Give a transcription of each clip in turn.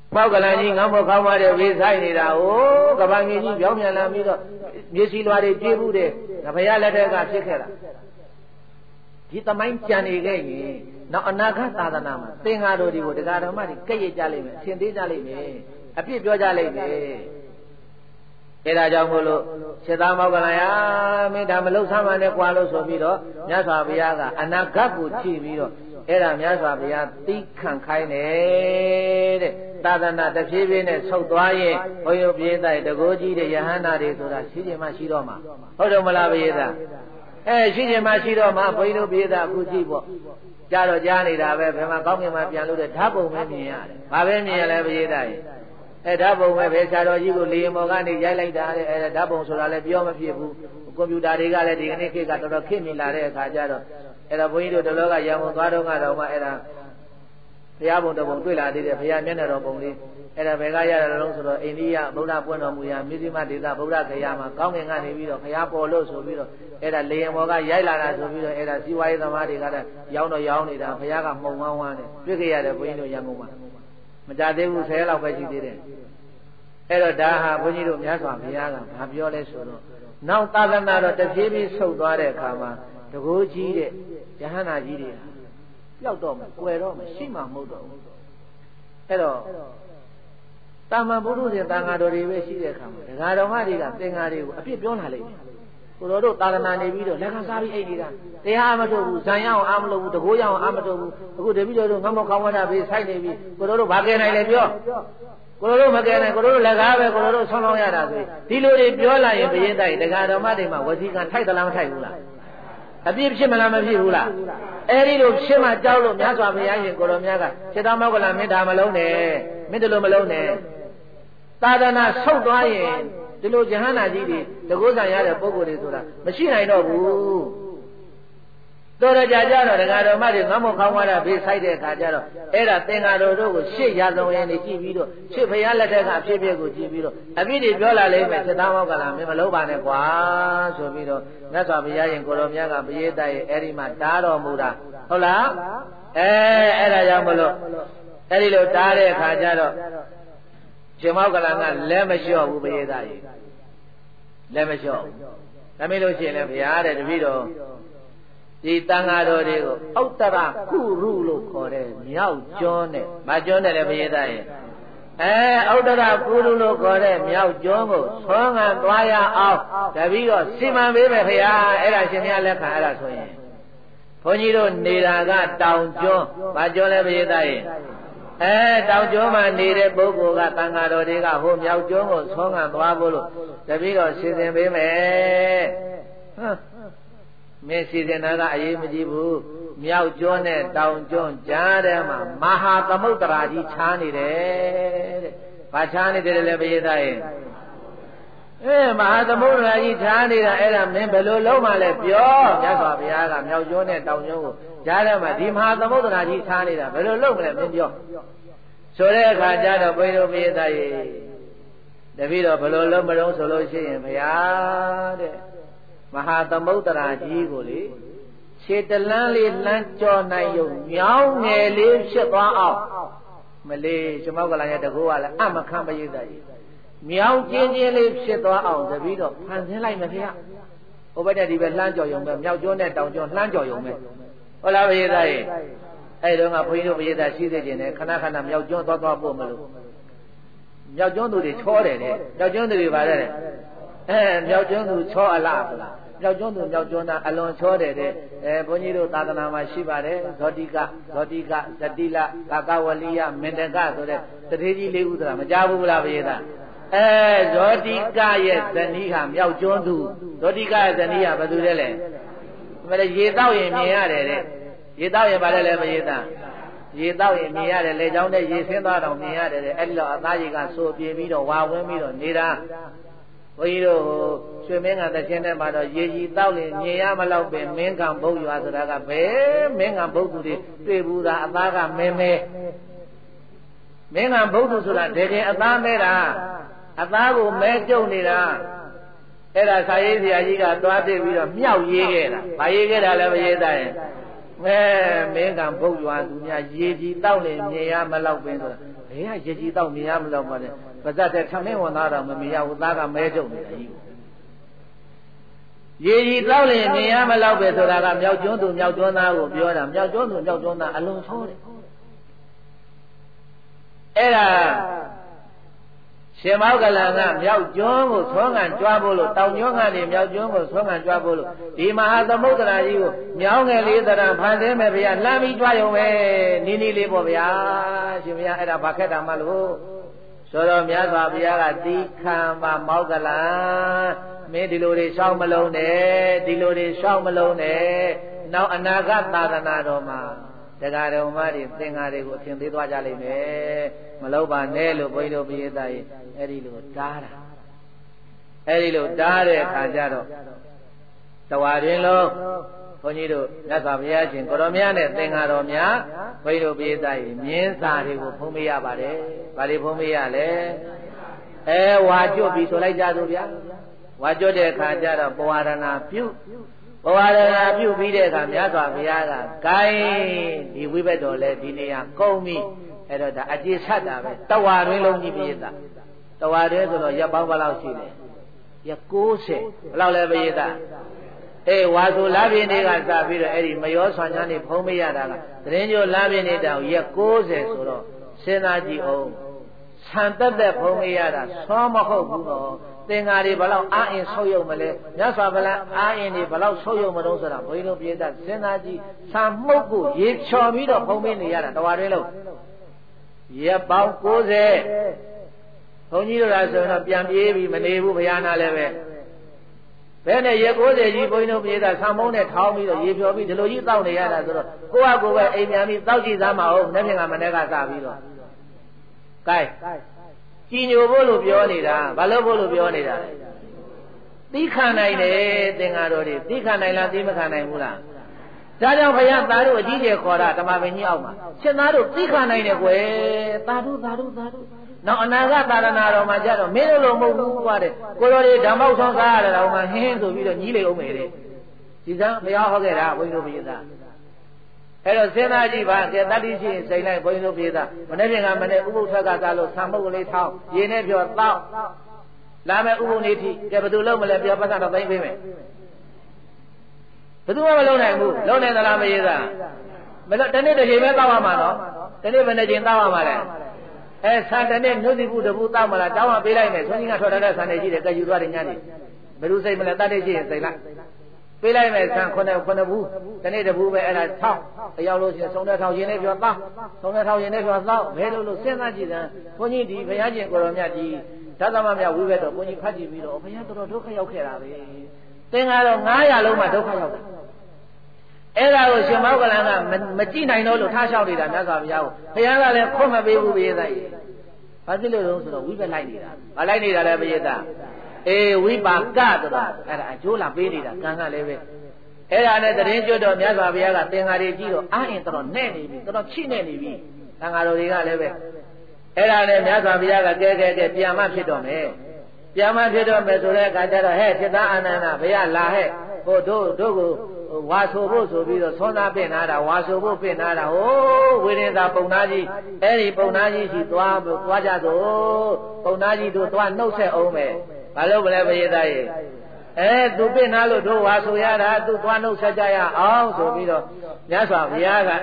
ပေါက်ကလန်ကြီးငမောခေါင်းမတဲ့ဝေးဆိုင်နေတာဟိုကဘာငယ်ကြီးပြောင်းပြန်လာပြီးတော့မြေစီလွာတွေပြေးဘူးတဲ့ဘုရားလက်ထက်ကဖြစ်ခဲ့တာဒီသမိုင်းကြံနေခဲ့ရင်နောက်အနာဂတ်သာသနာမှာသင်္ဃာတော်တွေကိုတရားဓမ္မတွေကဲ့ရဲ့ကြလိမ့်မယ်အထင်သေးကြလိမ့်မယ်အပြစ်ပြောကြလိမ့်မယ်အဲဒါကြောင့်မို့လို့စေသားမောက္ကလယာမင်းဒါမလုံဆမ်းပါနဲ့ကွာလို့ဆိုပြီးတော့မြတ်စွာဘုရားကအနာဂတ်ကိုကြည့်ပြီးတော့အဲ့ဒါမြတ်စွာဘုရားသိခံခိုင်းတယ်တဲ့သာသနာတစ်ဖြည်းဖြည်းနဲ့ဆုတ်သွားရင်ဘုရားပြေးတဲ့တကိုးကြီးတဲ့ယဟန္တာတွေဆိုတာရှိခြင်းမရှိတော့မှာဟုတ်တယ်မလားဘုရားရှိခြင်းမရှိတော့မှာဘုန်းကြီးတို့ပြေးတာအခုကြည့်ပေါ့ကြားတော့ကြားနေတာပဲဘယ်မှာကောင်းကင်မှာပြန်လို့တဲ့ဓာတ်ပုံပဲမြင်ရတယ်ဘာပဲမြင်ရလဲဘုရားရဲ့ဓာတ်ပုံပဲဘယ်ဆရာတော်ကြီးကိုလေမော်ကနေရိုက်လိုက်တာတဲ့ဓာတ်ပုံဆိုတာလည်းပြောမဖြစ်ဘူးကွန်ပျူတာတွေကလည်းဒီကနေ့ခေတ်ကတော်တော်ခေတ်မီလာတဲ့အခါကျတော့အဲ့ဒါဘုန်းကြီးတို့တလောကရံဝင်သွားတော့ကတော့မှအဲ့ဒါဘုရားဘုံတပုံတွေ့လာသေးတယ်ဘုရားမျက်နှာတော်ပုံလေးအဲ့ဒါဘယ်ကရတာလုံးဆိုတော့အိန္ဒိယဗုဒ္ဓပွင့်တော်မူရာမြစ်စီမဒေသဗုဒ္ဓဂယာမှာကောင်းကင်ကနေပြီးတော့ဘုရားပေါ်လို့ဆိုပြီးတော့အဲ့ဒါလေရင်မော်ကရိုက်လာတာဆိုပြီးတော့အဲ့ဒါစီဝါရေးသမားတွေကလည်းရောင်းတော့ရောင်းနေတာဘုရားကမှုံဝမ်းဝမ်းတယ်တွေ့ကြရတယ်ဘုန်းကြီးတို့ရံကုန်မှာမကြသေးဘူး10လောက်ပဲရှိသေးတယ်အဲ့တော့ဒါဟာဘုန်းကြီးတို့မြတ်စွာဘုရားကဘာပြောလဲဆိုတော့နောက်သာသနာတော်တပြေးပြေးဆုတ်သွားတဲ့အခါမှာတကိုးကြီးတဲ့ယဟန္တာကြီးတွေပျောက်တော့မယ်၊ကွယ်တော့မယ်ရှိမှမဟုတ်တော့ဘူးအဲ့တော့တာမန်ပုရုษတွေတန်ဃာတော်တွေပဲရှိတဲ့အခါမှာဒကာတော်မတွေကသင်္ဃာတွေကိုအပြစ်ပြောလာလိမ့်မယ်ကိုတော်တို့သာသနာနေပြီးတော့လက်ခံစားပြီးအိတ်နေတာတရားမထုတ်ဘူးဇံရအောင်အာမလုပ်ဘူးတကိုးရအောင်အာမထုတ်ဘူးအခုတပည့်တော်တို့ငမောခေါင်းဝတ်တာပြီးဆိုင်နေပြီကိုတော်တို့ဘာကဲနိုင်လဲပြောကိုတော်တို့မကဲနိုင်ကိုတော်တို့လက်ကားပဲကိုတော်တို့ဆောင်းလောင်းရတာဆိုဒီလိုတွေပြောလာရင်ဘယင်းတိုက်ဒကာတော်မတွေမှာဝစီကံထိုက်သလားမထိုက်ဘူးလားအပြစ်ဖြစ်မလားမဖြစ်ဘူးလားအဲ့ဒီလိုဖြစ်မှကြောက်လို့မြတ်စွာဘုရားရှင်ကိုတော်များကစေတမောက္ကလမေတ္တာမလုံးနဲ့မင်းတို့လိုမလုံးနဲ့သာသနာဆုတ်သွားရင်ဒီလိုယဟန္တာကြီးတွေတကုသံရတဲ့ပုဂ္ဂိုလ်တွေဆိုတာမရှိနိုင်တော့ဘူးတော်ရကြကြတော့ဒကာတော်မတွေငမောခေါင်းဝါဒဘေးဆိုင်တဲ့အခါကျတော့အဲ့ဒါသင်္ဃာတော်တို့ကိုရှေ့ရဆုံးရင်နေကြည့်ပြီးတော့ရှေ့ဘုရားလက်ထက်ကအဖြစ်အပျက်ကိုကြည့်ပြီးတော့အပြစ်တွေပြောလာလိမ့်မယ်စေတမောက္ကလမင်းမလုံးပါနဲ့ကွာဆိုပြီးတော့မြတ်စွာဘုရားရှင်ကိုတော်များကပရိသတ်ရဲ့အဲ့ဒီမှာတားတော်မူတာဟုတ်လားအဲ့ဒါကြောင့်မလို့အဲ့ဒီလိုတားတဲ့အခါကျတော့ရှင်မောက္ကလကလက်မလျှော့ဘူးပရိသတ်ကြီးလက်မလျှော့ဘူးဒါမင်းလို့ရှိရင်လည်းဘုရားတဲ့တပည့်တော်ဒီတန်ဃာတော်တွေကိုဥတ္တရကုရုလို့ခေါ်တဲ့မြောက်ကျွန်းနဲ့မကျွန်းနဲ့လည်းဘုရားရဲ့ဥတ္တရကုရုလို့ခေါ်တဲ့မြောက်ကျွန်းကိုဆွမ်းခံသွားရအောင်တပည့်တော်စီမံပေးမယ်ဘုရားအဲ့ဒါရှင်များလက်ခံအဲ့ဒါဆိုရင်ဘုန်းကြီးတို့နေတာကတောင်ကျွန်းမကျွန်းလည်းဘုရားရဲ့တောင်ကျွန်းမှာနေတဲ့ပုဂ္ဂိုလ်ကတန်ဃာတော်တွေကဟိုမြောက်ကျွန်းကိုဆွမ်းခံသွားဖို့လို့တပည့်တော်စီစဉ်ပေးမယ်မင်းစီစဉ်တာကအရေးမကြီးဘူးမြောက်ကျွန်းနဲ့တောင်ကျွန်းကြားထဲမှာမဟာသမုဒ္ဒရာကြီးခြားနေတယ်တဲ့။ဘာခြားနေတယ်လဲဘုရားရဲ့မဟာသမုဒ္ဒရာကြီးခြားနေတာအဲ့ဒါမင်းဘယ်လိုလုံးမှလဲပြောမြတ်စွာဘုရားကမြောက်ကျွန်းနဲ့တောင်ကျွန်းကိုကြားထဲမှာဒီမဟာသမုဒ္ဒရာကြီးခြားနေတာဘယ်လိုလုံးမလဲမင်းပြောဆိုတဲ့အခါကျတော့ဘုရားဘုရားရဲ့တပည့်တော်ဘယ်လိုလုံးမလုံးဆိုလို့ရှိရင်ဘုရားတဲ့မဟာသမုဒ္ဒရာကြီးကိုလေခြေတလန်းလေးလမ်းကြော်နိုင်ရုံညောင်းငယ်လေးဖြစ်သွားအောင်မလေးရှင်မောက္ကလရဲ့တကူကလည်းအမခံပရိသတ်ကြီးမြောင်းကျင်းချင်းလေးဖြစ်သွားအောင်တပည့်တော့ဖန်ဆင်းလိုက်မယ်ခင်ဗျာဟိုဘက်တည်းဒီဘက်လှမ်းကြော်ရုံပဲမြောက်ကျွန်းနဲ့တောင်ကျွန်းလှမ်းကြော်ရုံပဲဟုတ်လားပရိသတ်ကြီးအဲ့တုန်းကဘုန်းကြီးတို့ပရိသတ်ရှိသေးတယ်နဲ့ခဏခဏမြောက်ကျွန်းသွားပို့မလို့မြောက်ကျွန်းသူတွေချောတယ်တဲ့မြောက်ကျွန်းသူတွေပါတဲ့မြောက်ကျွန်းသူချောအလားမြောက်ကျွန်းသူမြောက်ကျွန်းသားအလွန်ချောတယ်တဲ့ဘုန်းကြီးတို့သာသနာမှာရှိပါတယ်ဇောတိကဇတိလကာကဝလိယမင်တကဆိုတဲ့တထေကြီးလေးဦးဆိုတာမကြားဘူးလားဘုရားဇောတိကရဲ့ဇနီးဟာမြောက်ကျွန်းသူဇောတိကရဲ့ဇနီးဟာဘယ်သူလဲရေတောက်ရင်မြင်ရတယ်တဲ့ရေတောက်ရင်ဗါလဲဘုရားရေတောက်ရင်မြင်ရတယ်လေကြောင်းနဲ့ရေဆင်းသွားတော့မြင်ရတယ်တဲ့အဲ့ဒီတော့အသားကြီးကစိုးပြေးပြီးတော့ဝါဝင်းပြီးတော့နေတာဘုန်းကြီးတို့ရွှေမင်းကတခြင်းထဲမှာတော့ရေကြီးတောက်ရင်မြင်ရမလောက်ပင်မင်းကံဘုတ်ရွာဆိုတာကဘယ်မင်းကံဘုတ်သူတွေတွေ့ဘူးသားအသားကမဲမင်းကံဘုတ်သူဆိုတာတကယ်အသားမဲတာအသားကိုမဲကျုံနေတာအဲ့ဒါဆာရေးဆရာကြီးကသွားသိပြီးတော့မြောက်ရေးခဲ့တာ။ဘာရေးခဲ့တာလဲမရေးသားရင်မင်းကဘုတ်ရွာသူများရေကြီးတောက်နေမြင်ရမလောက်ပင်ဆိုတာဘယ်ကရေကြီးတောက်မြင်ရမလောက်ပါလဲပါဇက်တဲ့ထမင်းဝန်သားတော်မမြင်ရဘူးသားကမဲကြုံနေတာကြီးရေကြီးတောက်နေမြင်ရမလောက်ပဲဆိုတာကမြောက်ကျွန်းသူမြောက်ကျွန်းသားကိုပြောတာမြောက်ကျွန်းသူမြောက်ကျွန်းသားအလွန်ဆိုးတယ်အဲ့ဒါရှင်မောကလန်ကမြောက်ကျွန်းကိုသွန်းကန်ကြွားဖို့လို့တောင်ကျွန်းကနေမြောက်ကျွန်းကိုသွန်းကန်ကြွားဖို့လို့ဒီမဟာသမုဒ္ဒရာကြီးကိုမြောင်းငယ်လေးတရံဖန်ဆင်းမဲ့ဗျာလှမ်းပြီးကြွားရုံပဲနီးနီးလေးပေါ့ဗျာရှင်ဗျာအဲ့ဒါဘာခက်တာမှလို့ဆိုတော့မြတ်စွာဘုရားကတိခံပါမောကလန်မင်းဒီလိုတွေရှောင်းမလုံးနဲ့ဒီလိုတွေရှောင်းမလုံးနဲ့နောက်အနာဂတ်သာသနာတော်မှာတရားတော်မှာဒီသင်္ဃာတွေကိုအသင်သေးသွားကြလိမ့်မယ်မလုပ်ပါနဲ့လို့ဘုန်းကြီးတို့ပြည်သားကြီးအဲ့ဒီလိုတားတာအဲ့ဒီလိုတားတဲ့အခါကျတော့တဝါတွင်လုံးဘုန်းကြီးတို့မြတ်စွာဘုရားရှင်ကိုရောမြတ်နဲ့သင်္ဃာတော်များဘုန်းကြီးတို့ပြည်သားကြီးမြင်းစာတွေကိုဖုံးပေးရပါတယ်ဗာလိဖုံးပေးရလဲဝါကျွတ်ပြီဆိုလိုက်ကြသူဗျာဝါကျွတ်တဲ့အခါကျတော့ပဝါဒနာပြုဘဝရဏပြုပြီးတဲ့အခါမြတ်စွာဘုရားကဂိုင်းဒီဝိဘက်တော်လဲဒီနေရာကုန်ပြီအဲ့တော့ဒါအကျေဆက်တာပဲတဝါတွင်လုံးကြီးပြည့်တာတဝါတွင်ဆိုတော့ရက်ပေါင်းဘယ်လောက်ရှိလဲရက်90ဘယ်လောက်လဲပြည့်တာဝါဆိုလာပြင်းတွေကစပြီးတော့အဲ့ဒီမရောဆွမ်းချမ်းနေဖုံးမရတာကသတင်းကျိုးလာပြင်းနေတောင်ရက်90ဆိုတော့စဉ်းစားကြည့်အောင်ဆန်တက်တဲ့ဖုံးမရတာဆွမ်းမဟုတ်ဘူးတော့သင်္ဃာတွေဘလောက်အာအင်ဆုပ်ယုံမလဲမြတ်စွာဘုရားအာအင်တွေဘလောက်ဆုပ်ယုံမလို့ဆိုတာဘုန်းကြီးတို့ပြည်သားစဉ်းစားကြည့်ဆံမှုတ်ကိုရေချော်ပြီးတော့ဖုံးပေးနေရတာတဝါတွင်လို့ရက်ပေါင်း90ဘုန်းကြီးတို့လားဆိုတော့ပြန်ပြေးပြီးမနေဘူးဘုရားနာလည်းပဲဘယ်နဲ့ရက်90ကြီးဘုန်းကြီးတို့ပြည်သားဆံမုံနဲ့ထောင်းပြီးတော့ရေဖြော်ပြီးဒီလိုကြီးတောက်နေရတာဆိုတော့ကိုယ့်ဟာကိုယ်ပဲအိမ်ပြန်ပြီးတောက်ကြည့်သားမအောင်နေ့ပြင်ကမနေ့ကစပြီးတော့ကဲကြည်ညိုဖို့လို့ပြောနေတာဘာလို့ဖို့လို့ပြောနေတာလဲသိခံနိုင်တယ်သင်္ဃာတော်တွေသိခံနိုင်လားသိမခံနိုင်ဘူးလားဒါကြောင့်ဘုရားသားတို့အကြီးကျယ်ခေါ်တာဓမ္မပင်ကြီးအောက်မှာရှင်သားတို့သိခံနိုင်တယ်ကွယ်သာဓုသာဓုသာဓုနောက်အနာဂတ်သာသနာတော်မှာကြတော့မင်းတို့လိုမဟုတ်ဘူးကွာတဲ့ကိုတော်တွေဓမ္မောက်ဆောင်ကားရတာတော့မှဟင်းဆိုပြီးတော့ညီးလေအောင်မယ်တဲ့ဒီကံဘုရားဟောခဲ့တာဘုန်းကြီးတို့ပြည်သားအဲ့တော့စဉ်းစားကြည့်ပါကဲတတိရှိစိတ်လိုက်ဘုန်းကြီးတို့ပြည်သားမနေ့ပြင်ကမနေ့ဥပုသ္ထကစားလို့ဆံမုတ်ကလေးထောင်းရေနဲ့ပြောတောက်လာမယ်ဥပုနေတိကဲဘယ်သူလုံးမလဲပြောပတ်တော့သိမ့်ပေးမယ်ဘယ်သူမှမလုံးနိုင်ဘူးလုံးနိုင်သလားမရေးသားမလို့တနေ့တစ်ချိန်ပဲတောက်ရမှာနော်တနေ့ဘယ်နှချိန်တောက်ရမှာလဲဆန်တနေ့နှုတ်တိပုတပုတောက်မလားတောင်းမှပေးလိုက်မယ်ဆွမ်းကြီးကထွက်တဲ့ဆန်နေရှိတယ်ကဲယူသွားတယ်ညနေဘယ်သူစိတ်မလဲတတ်တဲ့ရှိရင်စိတ်လိုက်ပေးလိုက်မယ်ဆန်ခုနှစ်ဘူးတနေ့တစ်ဘူးပဲအဲ့ဒါထောက်အရောက်လို့ရှိရင်သုံးတဲ့ထောက်ရင်နဲ့ပြောတောက်သုံးတဲ့ထောက်ရင်နဲ့ပြောတောက်ဘယ်လိုစဉ်းစားကြည့်စမ်းဘုန်းကြီးဒီဘုရားရှင်ကိုရောမြတ်ကြီးဓသမမြတ်ဝိဘက်တော်ဘုန်းကြီးဖတ်ကြည့်ပြီးတော့ဘုရားတော်ဒုက္ခရောက်ခဲ့တာပဲသင်္ဃာတော့900လုံးမှဒုက္ခရောက်တာအဲ့ဒါကိုရှင်မောကလန်ကမကြည့်နိုင်တော့လို့ထားလျှောက်နေတာမြတ်စွာဘုရားကိုဘုရားကလည်းခွင့်မပေးဘူးပြေးသားကြီးဘာဖြစ်လို့လဲဆိုတော့ဝိဘက်လိုက်နေတာဘာလိုက်နေတာလဲပြေးသားဝိပါကဆိုတာအဲ့ဒါအကျိုးလာပေးနေတာကံကလည်းပဲအဲ့ဒါနဲ့တရင်ကျွတ်တော်မြတ်စွာဘုရားကသင်္ဃာတွေကြည့်တော့အာအင်တော်နဲ့နေပြီတော်ချိနဲ့နေပြီသံဃာတော်တွေကလည်းပဲအဲ့ဒါနဲ့မြတ်စွာဘုရားကကဲပြန်မဖြစ်တော့မယ်ပြန်မဖြစ်တော့မယ်ဆိုတဲ့အခါကျတော့ဟဲ့ဖြစ်သားအာနန္ဒဘုရားလာဟဲ့ဟိုတို့ကိုဝါဆိုဖို့ဆိုပြီးတော့သွန်းသားပင့်နာတာဝါဆိုဖို့ပင့်နာတာဟိုဝိရိယသာပုံနာကြီးအဲ့ဒီပုံနာကြီးရှိသွားကြသို့ပုံနာကြီးတို့သွားနှုတ်ဆက်အောင်မယ်ဘာလို့မလဲဘုရားသားရေသူပင့်နာလို့တို့ဝါဆိုရတာသူသွားနှုတ်ဆက်ကြရအောင်ဆိုပြီးတော့မြတ်စွာဘုရားက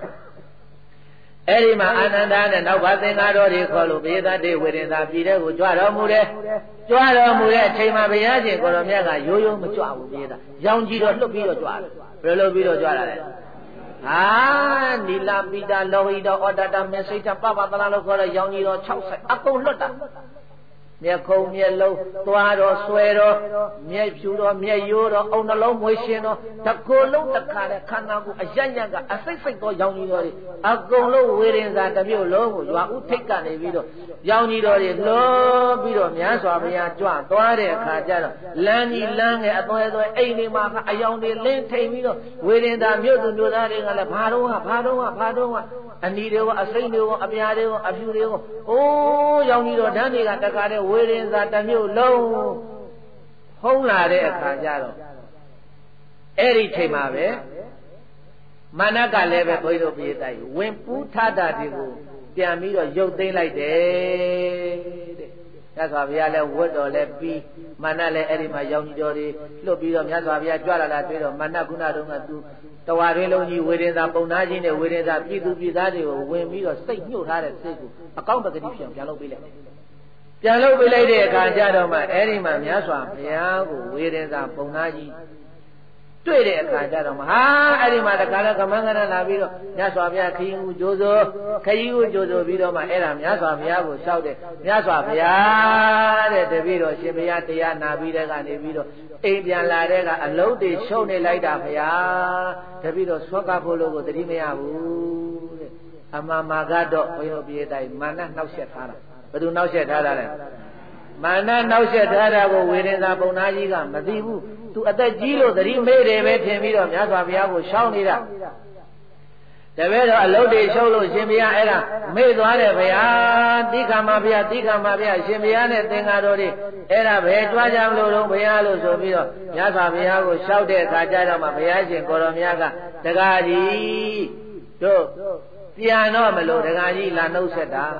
အဲ့ဒီမှာအာနန္ဒာနဲ့နောက်ပါသင်္ဃာတော်တွေခေါ်လို့ဘုရားသားတေဝိရိယသာပြည်တဲ့ကိုကြွတော်မူတယ်ကြွတော်မူတဲ့အချိန်မှာဘုရားရှင်ကိုရောမြတ်ကရိုးရိုးမကြွဘူးဘုရားသားရောင်ကြီးတော့လွတ်ပြီးတော့ကြွတယ်ဘယ်လိုပြီးတော့ကြွလာလဲနီလာပိတာလောဟိတောဩတတမေစိတ်တပပသလာလို့ခေါ်တဲ့ရောင်ကြီးတော့60အကုန်လွတ်တာမျက်ခုံးမျက်လုံးသွားတော့ဆွဲတော့မျက်ဖြူတော့မျက်ရိုးတော့အုံနှလုံးမွေးရှင်တော့တကိုယ်လုံးတစ်ခါနဲ့ခန္ဓာကိုယ်အယံ့ကအစိတ်စိတ်တော့ရောင်ကြီးတော်တွေအကုန်လုံးဝေရင်စာတစ်ပြုတ်လုံးကိုရွာဥထိတ်ကနေပြီးတော့ရောင်ကြီးတော်တွေလောပြီးတော့မြတ်စွာဘုရားကြွသွားတဲ့အခါကျတော့လမ်းကြီးလမ်းငယ်အသွဲအိမ်တွေမှာအယောင်တွေလင်းထိန်ပြီးတော့ဝေရင်သာမြို့သူမြို့သားတွေကလည်းဘာတော့အနီတွေကအစိမ့်တွေကအပြားတွေကအဖြူတွေရောင်ကြီးတော်ဓာတ်တွေကတခါတည်းဝေရင်သာတစ်မျိုးလုံးဟုံးလာတဲ့အခါကျတော့အဲ့ဒီချိန်မှာပဲမာနကလည်းပဲဘုန်းကြီးတို့ပြေးတိုင်းဝင်ပူးထားတာတွေကိုပြန်ပြီးတော့ရုပ်သိမ်းလိုက်တယ်တဲ့မြတ်စွာဘုရားလည်းဝတ်တော်လည်းပြီးမာနလည်းအဲ့ဒီမှာရောင်ကြီးတော်တွေလွတ်ပြီးတော့မြတ်စွာဘုရားကြွလာတာတွေ့တော့မာနခုနတုန်းကသူတဝါတွင်လုံးကြီးဝေဒင်သာပုံနာကြီးနဲ့ဝေဒင်သာပြည်သူပြည်သားတွေကိုဝင်ပြီးတော့စိတ်ညှို့ထားတဲ့စိတ်ကိုအကောင့်ပကတိဖြစ်အောင်ပြန်လုပ်ပေးလိုက်တယ်ပြန်လုပ်ပေးလိုက်တဲ့အခါကျတော့မှအဲ့ဒီမှာမြတ်စွာဘုရားကိုဝေဒင်သာပုံနာကြီးတွေ့တဲ့အခါကျတော့မှဟာအဲ့ဒီမှာတခါလဲကမန်းကရလာပြီးတော့မြတ်စွာဘုရားခရီးဦးကြိုးစိုးခရီးဦးကြိုးစိုးပြီးတော့မှအဲ့ဒါမြတ်စွာဘုရားကိုလျှောက်တယ်မြတ်စွာဘုရားတဲ့တပည့်တော်ရှင်ဘုရားတရားနာပြီးတဲ့ကနေပြီးတော့အိမ်ပြန်လာတဲ့ကအလုံးတွေရှုံနေလိုက်တာဘုရားတပည့်တော်ဆွတ်ကဖို့လို့ကိုသတိမရဘူးတဲ့အမှန်မှာကတော့ဘုရားပြေးတိုင်းမာနနှောက်ယှက်ထားတာဘယ်သူနှောက်ယှက်ထားတာလဲမာနနှောက်ယှက်ထားတာကိုဝေဒင်သာပုံနာကြီးကမသိဘူးသူအသက်ကြီးလို့သတိမေ့တယ်ပဲထင်ပြီးတော့မြတ်စွာဘုရားကိုရှောင်းနေတာတပည့်တော်အလုတ်တွေရှုံးလို့ရှင်ဘုရားအဲ့ဒါမေ့သွားတယ်ဘုရားတိခါမဘုရားတိခါမဘုရားရှင်ဘုရားနဲ့သင်္ဃာတော်တွေအဲ့ဒါဘယ်ကြွားကြမလို့တော့ဘုရားလို့ဆိုပြီးတော့မြတ်စွာဘုရားကိုရှောက်တဲ့အခါကျတော့မှဘုရားရှင်ကိုရောမြတ်ကတကားကြီးတို့ပြန်တော့မလို့တကားကြီးလာနှုတ်ဆက်တာ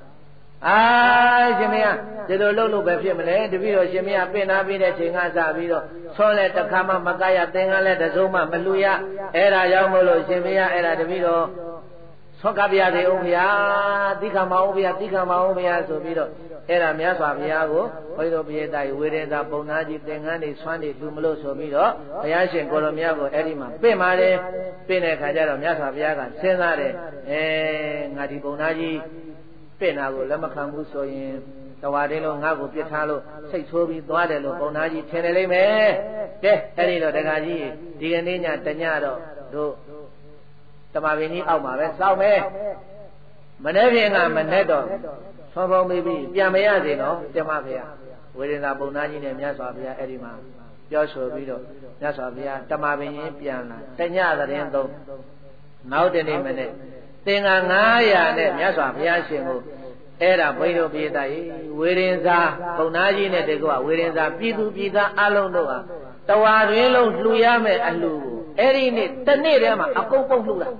ရှင်မရဒီလိုလုပ်လို့ပဲဖြစ်မလဲတပည့်တော်ရှင်မရပင်နာပြီးတဲ့ချိန်ကစပြီးတော့ဆွမ်းလဲတစ်ခါမှမကရသင်္ကန်းလဲတစုံမှမလူရအဲ့ဒါရောက်မို့လို့ရှင်မရအဲ့ဒါတပည့်တော်ဆွကပြသေးအောင်ဗျာတိခမအောင်ဗျာတိခမအောင်ဗျာဆိုပြီးတော့အဲ့ဒါမြတ်စွာဘုရားကိုဘုန်းကြီးတို့ပြေတိုင်ဝေဒင်သာပုံနာကြီးသင်္ကန်းတွေဆွမ်းတွေလူမလို့ဆိုပြီးတော့ဘုရားရှင်ကိုလိုမြတ်ကိုအဲ့ဒီမှာပင့်ပါတယ်ပင့်တဲ့ခါကျတော့မြတ်စွာဘုရားကစဉ်းစားတယ်ငါဒီပုံနာကြီးပင့်တာကိုလက်မခံဘူးဆိုရင်တဝါတင်းလုံးငါ့ကိုပြစ်ထားလို့စိတ်ဆိုးပြီးသွားတယ်လို့ပုံနာကြီးထင်နေလိမ့်မယ်ကဲအဲ့ဒီတော့တခါကြီးဒီကနေ့ညတညတော့တို့တမပင်ကြီးအောက်မှာပဲစောင့်မယ်မနေ့ပြင်ကမနေ့တော့ဆွမ်းပေါင်းပြီးပြန်မရစေနော်တမဖေရဝေဒနာပုံနာကြီးနဲ့မြတ်စွာဘုရားအဲ့ဒီမှာပြောဆိုပြီးတော့မြတ်စွာဘုရားတမပင်ကြီးပြန်လာတညသတင်းသုံးနောက်တနေ့မနေ့သင်္ဃာ900နဲ့မြတ်စွာဘုရားရှင်ကိုအဲ့ဒါဘုန်းကြီးတို့ပြေးတာရေဝေရင်စာပုံနာကြီးနဲ့တကွဝေရင်စာပြည်သူပြည်သားအလုံးတို့ဟာတဝါတွင်လုံးလှူရမယ်အလှူကိုအဲ့ဒီနေ့တနေ့တည်းမှာအကုန်ပုတ်လှူတာ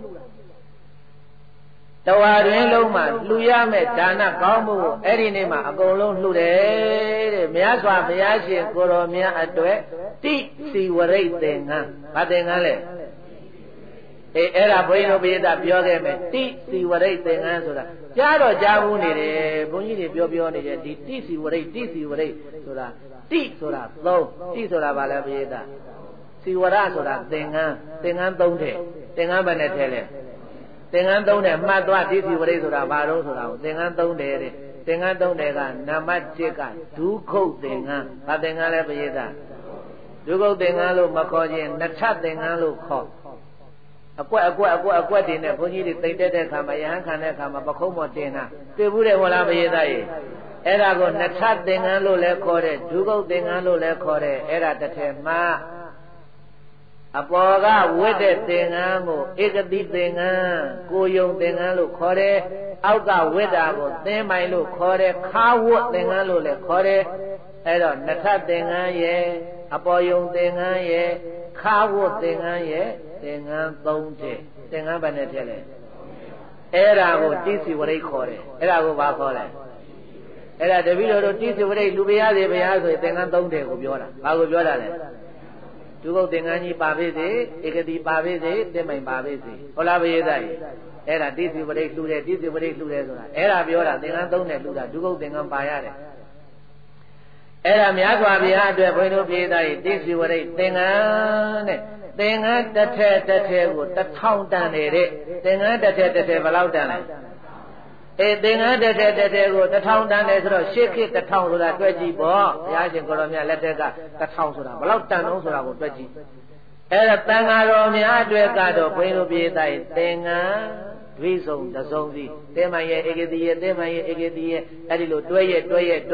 တဝါတွင်လုံးမှာလှူရမယ်ဒါနကောင်းမှုကိုအဲ့ဒီနေ့မှာအကုန်လုံးလှူတယ်တဲ့မြတ်စွာဘုရားရှင်ကိုရောမြတ်အတွက်တိစီဝရိတ်သင်္ကန်းဗာသင်္ကန်းလေအဲ့ဒါဘုန်းကြီးတို့ပိဋကပြောခဲ့မယ်တိစီဝရိတ်သင်္ကန်းဆိုတာကြားတော့ကြားဘူးနေတယ်ဘုန်းကြီးတွေပြောနေတယ်ဒီတိစီဝရိတ်ဆိုတာတိဆိုတာ3တိဆိုတာဘာလဲပိဋကစီဝရဆိုတာသင်္ကန်း3ထည့်သင်္ကန်းဘယ်နဲ့ထည့်လဲသင်္ကန်း3နဲ့မှတ်သွားတိစီဝရိတ်ဆိုတာဘာလို့ဆိုတာကိုသင်္ကန်း3ထည့်တဲ့သင်္ကန်း3ထည့်ကနံပါတ်1ကဒုက္ခုတ်သင်္ကန်းဘာသင်္ကန်းလဲပိဋကဒုက္ခုတ်သင်္ကန်းလို့မခေါ်ခြင်းနထသင်္ကန်းလို့ခေါ်အကွက်တွေနဲ့ဘုန်းကြီးတွေတိတ်တဲ့ခါမှာယဟန်ခံတဲ့ခါမှာပခုံးပေါ်တင်တာတွေ့ဘူးတယ်ဟောလားဘယေသားကြီးအဲ့ဒါကိုနထသင်္ကန်းလို့လည်းခေါ်တယ်ဒုက္ခုတ်သင်္ကန်းလို့လည်းခေါ်တယ်အဲ့ဒါတစ်ထည်မှာအပေါ်ကဝတ်တဲ့သင်္ကန်းကိုဧကတိသင်္ကန်းကိုယုံသင်္ကန်းလို့ခေါ်တယ်အောက်ကဝတ်တာကိုသင်ပိုင်လို့ခေါ်တယ်ခါဝတ်သင်္ကန်းလို့လည်းခေါ်တယ်အဲ့တော့နထသင်္ကန်းရဲ့အပေါ်ယုံသင်္ကန်းရဲ့ခါဝတ်သင်္ကန်းရဲ့သင်္ကန်း3ထည့်သင်္ကန်းဘယ်နဲ့ထည့်လဲအဲ့ဒါကိုတိစီဝရိတ်ခေါ်တယ်အဲ့ဒါကိုဘာခေါ်လဲအဲ့ဒါတပည့်တော်တို့တိစီဝရိတ်လူပရားစေဘုရားဆိုရင်သင်္ကန်း3ထည့်ကိုပြောတာဘာကိုပြောတာလဲဒုက္ခသင်္ကန်းကြီးပါပေးစေဧကတိပါပေးစေသင်္မိုင်ပါပေးစေဟုတ်လားဘယေသားကြီးအဲ့ဒါတိစီဝရိတ်လှူတယ်တိစီဝရိတ်လှူတယ်ဆိုတာအဲ့ဒါပြောတာသင်္ကန်း3နဲ့လှူတာဒုက္ခသင်္ကန်းပါရတယ်အဲ့ဒါများစွာဘုရားအတွက်ဘုန်းကြီးတို့ပြေးသားတိစီဝရိတ်သင်္ကန်းတဲ့သင်္ကန်းတစ်ထည်ကို1000တန်နေတဲ့သင်္ကန်းတစ်ထည်ဘယ်လောက်တန်လဲသင်္ကန်းတစ်ထည်ကို1000တန်တယ်ဆိုတော့ရှေ့ခေတ်1000ဆိုတာတွက်ကြည့်ပေါ့ဘုရားရှင်ကိုရောမြတ်လက်ထက်က1000ဆိုတာဘယ်လောက်တန်တော့ဆိုတာကိုတွက်ကြည့်အဲ့ဒါတန်ဃာတော်များအတွက်ကတော့ဘုန်းကြီးတို့ပြေးသားသင်္ကန်းဒွိစုံတစုံစီသင်္မိုင်ရဲ့ဧကတိရဲ့သင်္မိုင်ရဲ့ဧကတိရဲ့အဲ့ဒီလိုတွဲရဲ့ဘ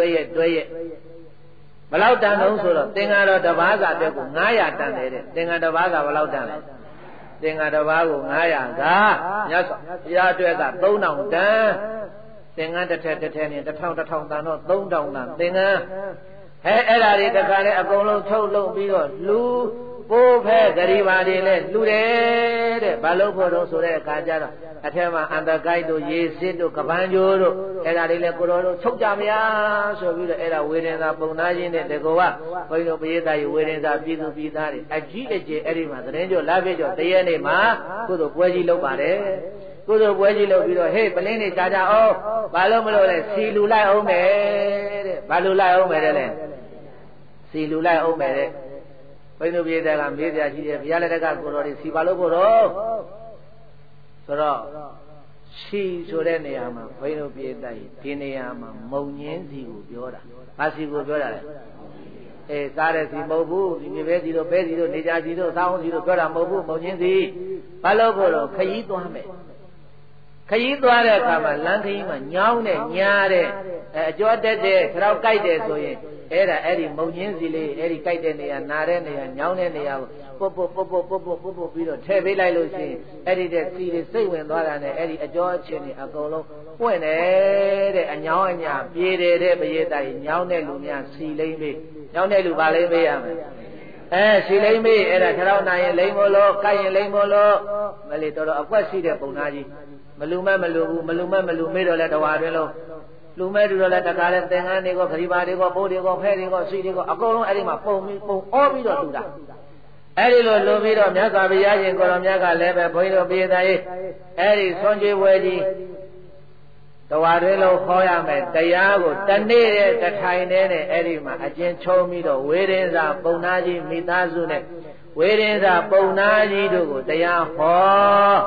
ယ်လောက်တန်တော့ဆိုတော့သင်္ဃာတော်တစ်ပါးစာအတွက်ကို900တန်တယ်တဲ့သင်္ဃာတစ်ပါးကဘယ်လောက်တန်လဲသင်္ဃာတစ်ပါးကို900ကမြတ်စွာဘုရားအတွက်က3000တန်သင်္ကန်းတစ်ထည်နဲ့1000တန်တော့3000တန်သင်္ကန်းအဲ့ဒါတွေတခါလဲအကုန်လုံးထုတ်လုပ်ပြီးတော့လူပိုးဖဲဂရီပါတွေလဲလူတယ်တဲ့ဘာလို့ဖို့တော့ဆိုတဲ့အခါကျတော့အထက်မှာအန္တကိုက်တို့ရေစစ်တို့ကပန်းကျိုးတို့အဲ့ဒါတွေလဲကိုတော်တို့ချုပ်ကြမရဆိုပြီးတော့အဲ့ဒါဝေဒင်သာပုံနာခြင်းနဲ့တကောကဘုန်းကြီးတို့ပရိသတ်ကြီးဝေဒင်သာပြည်သူပြည်သားတွေအကြီးအကျယ်အဲ့ဒီမှာသတင်းကြောလာပြကြောတရက်နေ့မှာကုသိုလ်ပွဲကြီးလုပ်ပါတယ်ကုသိုလ်ပွဲကြီးလုပ်ပြီးတော့ဟေးပလင်းတွေကြာကြအောင်ဘာလို့မလို့လဲစီလူလိုက်အောင်မယ်တဲ့ဘာလို့လိုက်အောင်မယ်တဲ့လဲစီလူလိုက်အောင်မယ်တဲ့ဘုန်းကြီးတို့ပြည်သားကမေးကြရှိတယ်ဘုရားလက်ထက်ကကိုတော်တွေစီပါလို့ဖို့တော့ဆိုတော့စီဆိုတဲ့နေရာမှာဘုန်းကြီးတို့ပြည်သားကြီးဒီနေရာမှာမုံညင်းစီကိုပြောတာဘာစီကိုပြောတာလဲစားတဲ့စီမဟုတ်ဘူးဒီမြေပဲစီတို့ပဲစီတို့နေကြစီတို့စောင်းစီတို့ပြောတာမဟုတ်ဘူးမုံညင်းစီဘာလို့ဖို့တော့ခရီးသွားမယ်ခရီးသွားတဲ့အခါမှာလမ်းခရီးမှာညောင်းတဲ့ညားတဲ့အကျော်တက်တဲ့ခြေထောက်ကိုက်တယ်ဆိုရင်အဲ့ဒီမုံညင်းစီလေးအဲ့ဒီကိုက်တဲ့နေရာနာတဲ့နေရာညောင်းတဲ့နေရာကိုပုတ်ပြီးတော့ထည့်ပေးလိုက်လို့ရှိရင်အဲ့ဒီတဲ့စီတွေစိတ်ဝင်သွားတာနဲ့အဲ့ဒီအကျော်အချင်းတွေအကုန်လုံးပွင့်တယ်တဲ့အညောင်းအညာပြေတယ်တဲ့ပရိသတ်ကြီးညောင်းတဲ့လူများစီလိမ့်ပေးညောင်းတဲ့လူပါလိမ့်ပေးရမယ်စီလိမ့်ပေးအဲ့ဒါခြေထောက်နာရင်လိမ့်မို့လို့ကိုက်ရင်လိမ့်မို့လို့မလေးတော်တော်အကွက်ရှိတဲ့ပုံသားကြီးမလူမဲ့မလူဘူးမလူမဲ့မလူမေးတော့လဲတဝါတွင်လုံးလူမဲ့တူတော့လဲတခါလဲသင်္ကန်းတွေကခရီးပါတွေကပိုးတွေကဖဲတွေကစီတွေကအကုန်လုံးအဲ့ဒီမှာပုံအောပြီးတော့တူတာအဲ့ဒီလိုလူပြီးတော့မြတ်စွာဘုရားရှင်ကိုရောမြတ်ကလည်းပဲဘုန်းကြီးတို့ပြည်သားရေးအဲ့ဒီဆွမ်းကျွေးပွဲကြီးတဝါတွင်လုံးခေါ်ရမယ်တရားကိုတနေ့တဲ့တထိုင်နဲ့အဲ့ဒီမှာအကျဉ်းချုံးပြီးတော့ဝေဒင်စာပုံနာကြီးမိသားစုနဲ့ဝေဒင်စာပုံနာကြီးတို့ကိုတရားဟော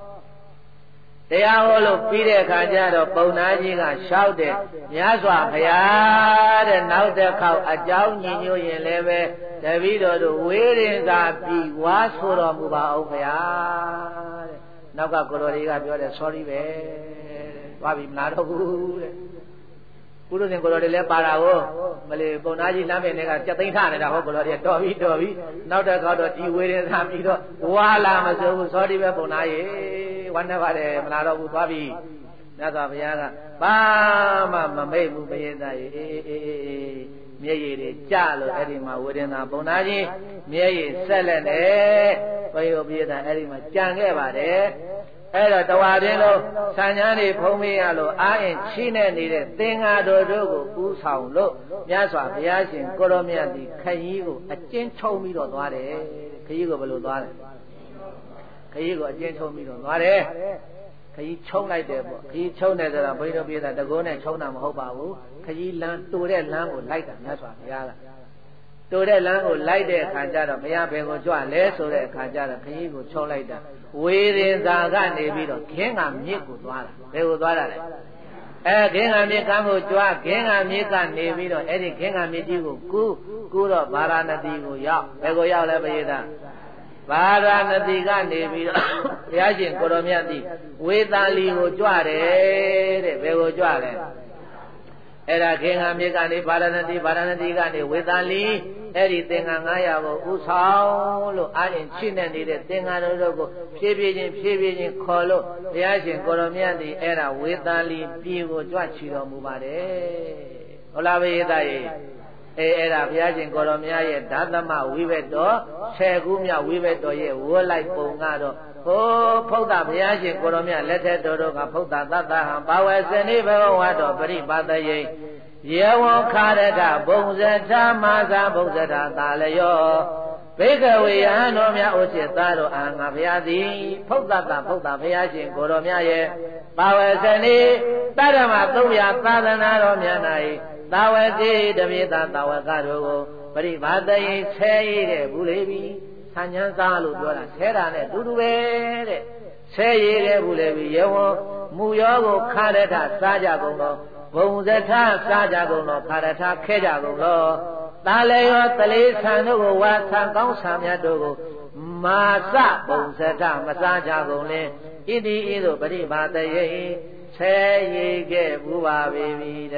တရားဟောလို့ပြီးတဲ့အခါကျတော့ပုံနာကြီးကလျှောက်တယ်မြတ်စွာဘုရားတဲ့နောက်တစ်ခေါက်အကြောင်းညင်ညွှန်ရင်လည်းပဲတပည့်တော်တို့ဝေဒင်သာပြီးဝါဆိုတော်မူပါအောင်ဘုရားတဲ့နောက်ကကိုတော်တွေကပြောတယ် sorry ပဲတဲ့သွားပြီမလားတော့ဘူးတဲ့ကုသိုလ်ရှင်ကိုတော်တွေလည်းပါတာကိုမလေးပုံနာကြီးလမ်းပင်တွေကကြက်သိမ်းထနေတာဟောကိုတော်တွေတော်ပြီနောက်တစ်ခေါက်တော့ဒီဝေဒင်သာပြီးတော့ဝါလာမစိုးဘူး sorry ပဲပုံနာကြီးဝမ်းနဲ့ပါတယ်မလားတော့ဘူးသွားပြီမြတ်စွာဘုရားကဘာမှမမိတ်ဘူးဘုရားသားကြီးမျက်ရည်တွေကြလို့အဲ့ဒီမှာဝေဒနာပုံနာကြီးမျက်ရည်ဆက်လက်နဲ့ဘုရားဘုရားသားအဲ့ဒီမှာကြံခဲ့ပါတယ်အဲ့တော့တဝါတွင်လို့ဆံညာတွေဖုံးမေးရလို့အာရင်ချီးနဲ့နေတဲ့သင်္ဃာတော်တို့ကိုဥဆောင်လို့မြတ်စွာဘုရားရှင်ကိုရောမြတ်သည်ခရီးကိုအကျဉ်းချုံပြီးတော့သွားတယ်ခရီးကိုဘယ်လိုသွားလဲခရီးကိုအကျဉ်းချုံပြီးတော့သွားတယ်ခရီးချုံလိုက်တယ်ပေါ့ခရီးချုံတယ်ဆိုတာဘုရားတို့ပြည်သားတကုန်းနဲ့ချုံတာမဟုတ်ပါဘူးခရီးလမ်းတူတဲ့လမ်းကိုလိုက်တာမြတ်စွာဘုရားကတူတဲ့လမ်းကိုလိုက်တဲ့အခါကျတော့ဘုရားဘယ်ကိုကြွလဲဆိုတဲ့အခါကျတော့ခရီးကိုချုံလိုက်တာဝေဒင်သာကနေပြီးတော့ခင်းကမြစ်ကိုသွားတာဘယ်ကိုသွားတာလဲခင်းကမြစ်ကမ်းကိုကြွခင်းကမြစ်ကနေပြီးတော့အဲ့ဒီခင်းကမြစ်ကြီးကိုကူးတော့ဗာရာဏသီကိုရောက်ဘယ်ကိုရောက်လဲပရိသတ်ဗာရာဏသီကနေပြီးတော့ဘုရားရှင်ကိုရောမြတ်သည်ဝေသာလီကိုကြွတယ်တဲ့ဘယ်ကိုကြွလဲအဲ့ဒါခေငါမြေကနေဗာရာဏသီကနေဝေသာလီအဲ့ဒီသင်္ဃာ900ကိုဥဆောင်လို့အာရင်ချိနဲ့နေတဲ့သင်္ဃာတို့ကိုဖြည်းဖြည်းချင်းခေါ်လို့ဘုရားရှင်ကိုရောမြတ်သည်အဲ့ဒါဝေသာလီပြည်ကိုကြွချီတော်မူပါတယ်ဟုတ်လားဘုရားရဲ့အဲ့ဒါဘုရားရှင်ကိုရောမြတ်ရဲ့ဓာသမဝိဘက်တော်10ခုမြောက်ဝိဘက်တော်ရဲ့ဝတ်လိုက်ပုံကတော့ဟိုဖုဒ္ဓဘုရားရှင်ကိုရောမြတ်လက်ထက်တော်ကဖုဒ္ဓသတ္တဟံဘာဝေစနိဘဂဝါတော်ပရိပါဒယေယေဝံခါရကဘုံဇထာမာသာဘုံဇထာသာလယောဘေကဝေယဟန်တော်များဥจิตသားတော်အာငါဘုရားသည်ဖုဒ္ဓဘုရားရှင်ကိုရောမြတ်ရဲ့ဘာဝေစနိတရမ300သာသနာတော်များ၌သာဝတိတပိသသာဝကတို့ကိုပရိပါဒယေဆဲရတဲ့ဘူးလေပြီဆံချမ်းစားလို့ပြောတာဆဲတာနဲ့တူတူပဲတဲ့ဆဲရတဲ့ဘူးလေပြီယေဝံမူရောကိုခါရထစားကြကုန်တော့ဘုံဇထစားကြကုန်တော့ခါရထခဲကြကုန်တော့တာလေရောတလေးဆံတို့ကိုဝါဆံကောင်းဆံမြတ်တို့ကိုမာစဘုံဇထမစားကြကုန်လင်ဣတိဤသို့ပရိပါဒယေဆဲရခဲ့ဘူးပါပြီတ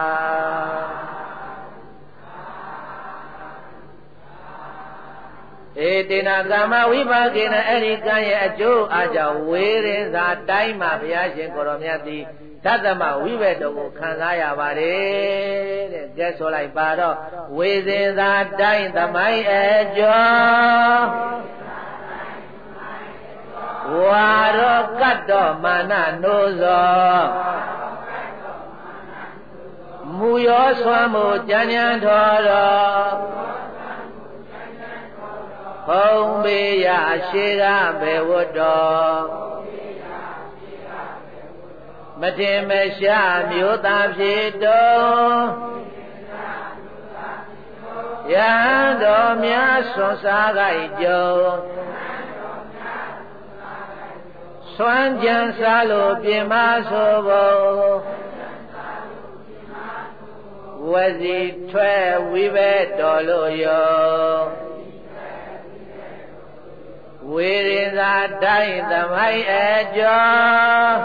ကားတေနာကာမဝိပါကေနအဲ့ဒီကံရဲ့အကျိုးအားကြောင့်ဝေရင်သာတိုင်းမှာဘုရားရှင်ကိုရောမြတ်သည်သတ္တမဝိဘက်တော်ကိုခံစားရပါတယ်တဲ့ကျက်ဆိုလိုက်ပါတော့ဝေစဉ်သာတိုင်းသမိုင်းအကျော်ဝါရောကတ်တော်မာနနိုးစောမူရောဆွမ်းမှုကြံ့ကြံ့ထော်တော်ဟုံးပေရရှိကဘေဝတ္တော်မတင်မရှာမျိုးသားဖြစ်တော်ယံတော်များဆွန်စားကြိုက်ကြုံဆွမ်းကြံစားလို့ပြင်မဆိုဖို့ဝစီထွက်ဝိဘက်တော်လို့ယောဝေရင်သာတိုင်းသမိုင်းအကျော်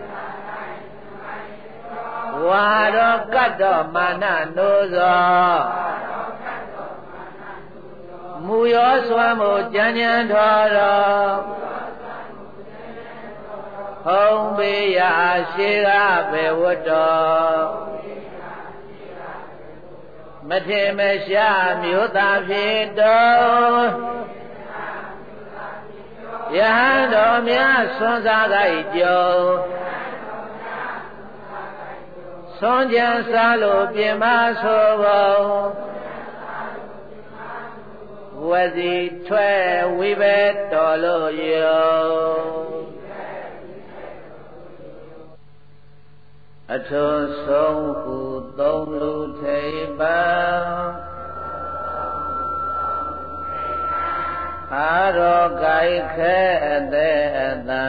ဝါတော်ကတ်တော်မာနနိုးစောမူရောဆွမ်းမှုကြံ့ကြံ့ထော်တော်ဟုံးပေရရှိကဘေဝတ္တော်မထေမရှာမျိုးသားဖြစ်တော်ယဟန်တော်များဆွမ်းစားကြိုက်ကြုံဆွမ်းကြံစားလို့ပြင်မဆိုပုံဝစီထွက်ဝိဘက်တော်လို့ယောအထုံးဆုံးဟုသုံးလူထိပ်ပံအာရောကြိုက်ခဲအသက်အတံ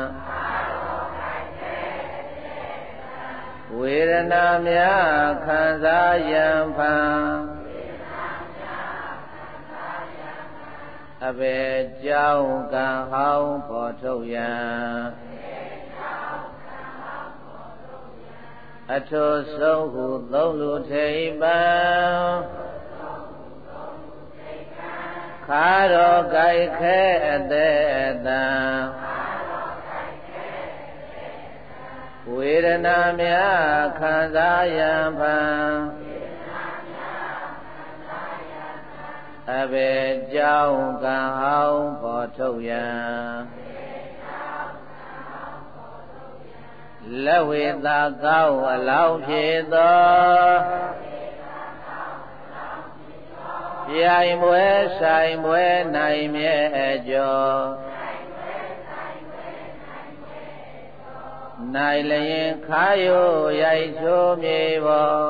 ဝေဒနာများခံစားရန်ဖန်အဘေကြောင့်ကံဟောင်းပေါ်ထုတ်ရန်အထုဆုံးဟုသုံးလူထိပ်ပံခါရောကြိုက်ခဲအသက်အတံဝေဒနာများခံစားရန်ဖန်အဘေကြောင့်ကံဟောင်းပေါ်ထုတ်ရန်လက်ဝေသာကောင်းအလောင်းဖြစ်သောပြိုင်ပွဲဆိုင်ပွဲနိုင်မြဲကျော်နိုင်လျင်ခါယိုရိုက်ချိုးမြေပေါ်